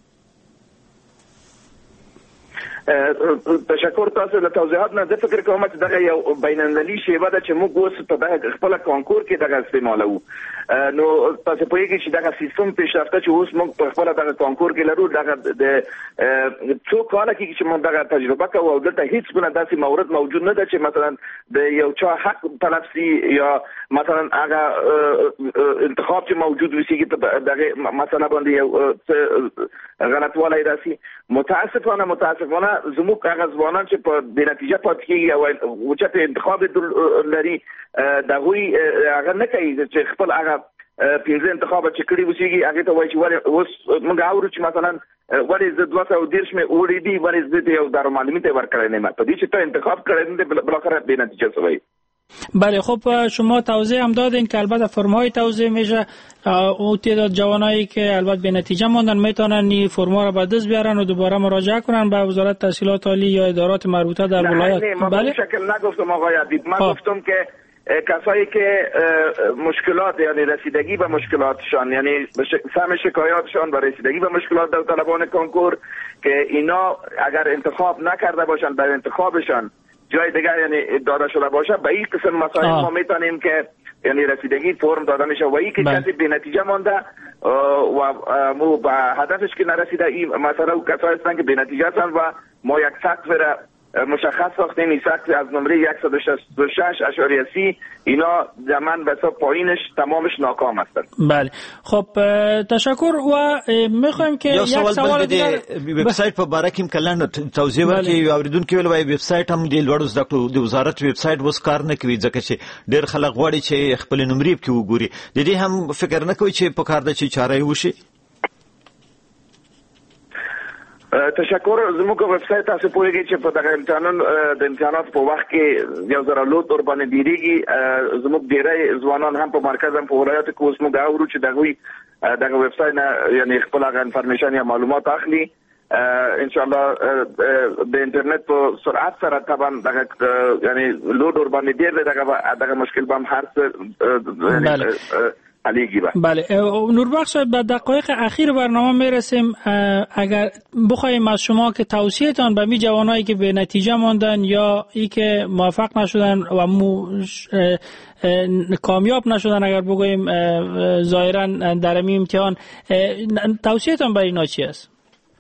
تشکر تاسو له توضیحات نه. زه فکر کوم چې دغه یو بین‌المللي شیوه ده چې موږ اوس په دغه خپل کانکور کې دغه استعمالوو. نو تاسو په یوه کې چې دغه سیستم پیشرفته چې اوس موږ په خپل دغه کانکور کې لرو دغه د څو کاله کې چې موږ دغه تجربه کوو او دلته هیڅ ګونه داسې مورد موجود نه ده چې مثلا د یو چا حق طلب سي یا مثلا هغه انتخاب چې موجود وي دغه مسله باندې یو غلطوالی راسي. متاسفانه زموږ هغه ځوانان چې په بې نتیجه پاتې کېږي او اوچت انتخاب لري د هغوی هغه نه کوي چې خپل هغه 15 انتخاب چې کړي وسیږي هغه ته وایي چې ولې اوس موږ اورو چې مثلا ولې زه 210 مې وړي دي ولې زه یو دارالمعلمین ته ورکړی نه یم په دې چې ته انتخاب کړی نه بالاخره بې نتیجه شوی. بله خب شما توضیح هم دادین که البته فرمای توضیح میشه او تعداد جوانایی که البته به نتیجه ماندن میتونن این فرما رو به دست بیارن و دوباره مراجعه کنن به وزارت تحصیلات عالی یا ادارات مربوطه در ولایت. نه بله شکل نگفتم آقای عبید، من گفتم که کسایی که مشکلات یعنی رسیدگی به مشکلاتشان یعنی سهم شکایاتشان و رسیدگی به مشکلات داوطلبان کنکور که اینا اگر انتخاب نکرده باشن در انتخابشان جای دیگر یعنی داده شده باشه به این قسم مسائل ما میتونیم که یعنی رسیدگی فرم داده میشه و این که کسی به نتیجه مانده و مو به هدفش که نرسیده این مثلا او کسایی هستن که به نتیجه هستن و ما یک سقف را مشخص ساختیم. این سقف از نمره 166.30 اینا زمان بسا پایینش تمامش ناکام هستند. بله خب تشکر و میخوایم که یک سوال دیگر وبسایت په باره کې کلن توضیح ورکړي اوریدونکو ویل وبسایت هم د لوړ زده کړو د وزارت وبسایت وس کار نه کوي ځکه چې ډېر خلک غواړي چې خپل نمرې په وګوري د دې هم فکر نه کوي چې په کار د چي چاره وشي. تشکر. زموږ ویبسایت تاسو پوهیږئ چې په دغه د امتحانات په وخت کې یو ځل لوډ ور باندې ډیریږي. زموږ ډیری ځوانان هم په مرکز هم په ولایت کې اوس موږ اورو چې دغه ویبسایت نه یعنی خپل هغه انفارمیشن یا معلومات اخلي. ان شاء الله د انټرنیټ په سرعت سره طبعا دغه یعنی لوډ ور باندې ډیر دغه مشکل به هم هر څه بله نوربخش صاحب به دقایق اخیر برنامه میرسیم. اگر بخوایم از شما که توصیه‌تان به می جوانایی که به نتیجه ماندن یا ای که موفق نشدن و کامیاب نشدن اگر بگوییم ظاهرا در این امتحان توصیه‌تان برای اینا چی است؟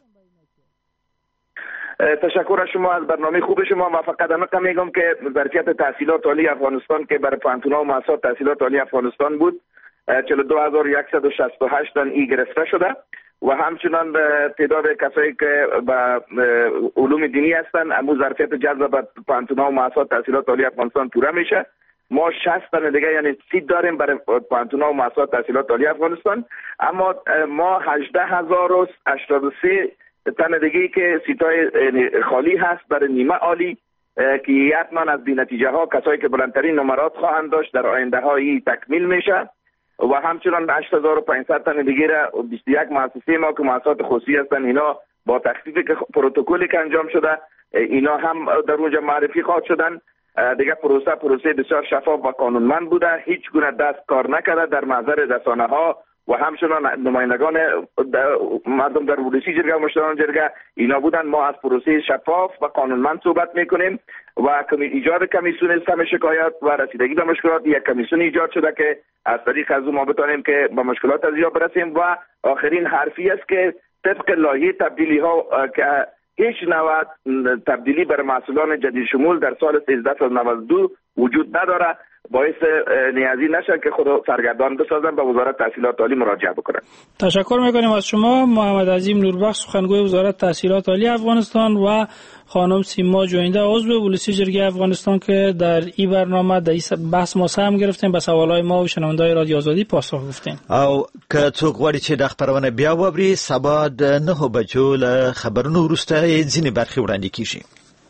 تشکر از شما از برنامه خوب شما. ما فقط میگم که ظرفیت تحصیلات عالی افغانستان که برای پانتونا و مؤسسات تحصیلات عالی افغانستان بود 42168 تن ای گرفته شده و همچنان تعداد کسایی که به علوم دینی هستند امو ظرفیت جذب به پانتون‌ها و مؤسسات تحصیلات عالی افغانستان پوره میشه. ما 60 تن دیگه یعنی سیت داریم برای پانتون‌ها و مؤسسات تحصیلات عالی افغانستان، اما ما 18083 تن دیگه که سیتای خالی هست برای نیمه عالی که حتما از بی‌نتیجه ها کسایی که بلندترین نمرات خواهند داشت در آینده هایی تکمیل میشه و همچنان 8500 تن دیگه را 21 مؤسسه ما که مؤسسات خصوصی هستند اینا با تخفیف پروتکلی که انجام شده اینا هم در اونجا معرفی خواهد شدن. دیگه پروسه بسیار شفاف و قانونمند بوده، هیچ گونه دست کار نکرده در محضر رسانه ها و همچنان نمایندگان مردم در ولسی جرگه و مشتران جرگه اینا بودن. ما از پروسه شفاف و قانونمند صحبت میکنیم و ایجاد کمیسیون سم شکایت و رسیدگی به مشکلات یک کمیسیون ایجاد شده که از طریق از ما بتونیم که به مشکلات از یا برسیم. و آخرین حرفی است که طبق لایحه تبدیلی ها که هیچ نوع تبدیلی بر مسئولان جدید شمول در سال 1392 وجود نداره، باعث نیازی نشه که خود سرگردان بسازن به وزارت تحصیلات عالی مراجعه بکنن. تشکر میکنیم از شما محمد عظیم نوربخش، سخنگوی وزارت تحصیلات عالی افغانستان، و خانم سیما جوینده عضو ولسی جرگه افغانستان که در این برنامه در این بحث ما سهم گرفتیم، به سوالای ما و شنوندای رادیو آزادی پاسخ گفتیم. او که څوک غواړي چې د خبرونه بیا وبري سبا د 9 بجو له خبرونو وروسته ځینې برخې وړاندې کیږي.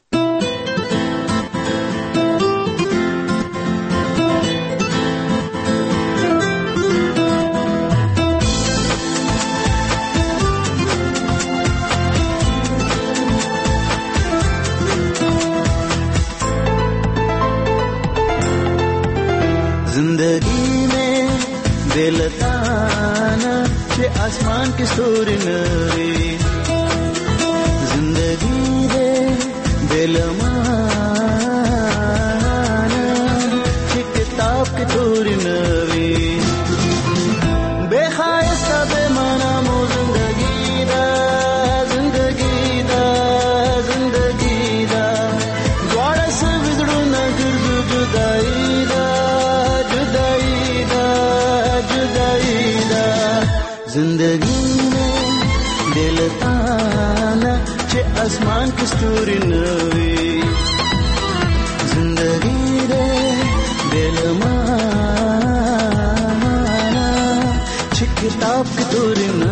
जिंदगी में बेलताना के आसमान की सूरी नवी, जिंदगी रे बेलमाना के किताब की सूरी नवी, बेखायस्ता बेमाना मो जिंदगी दा द्वारा से बिगड़ो न गिरजो जुदाई जिंदगी में दिलताना चे आसमान की सूरी नवी, जिंदगी रे दिलमाना चे किताब की सूरी नवी.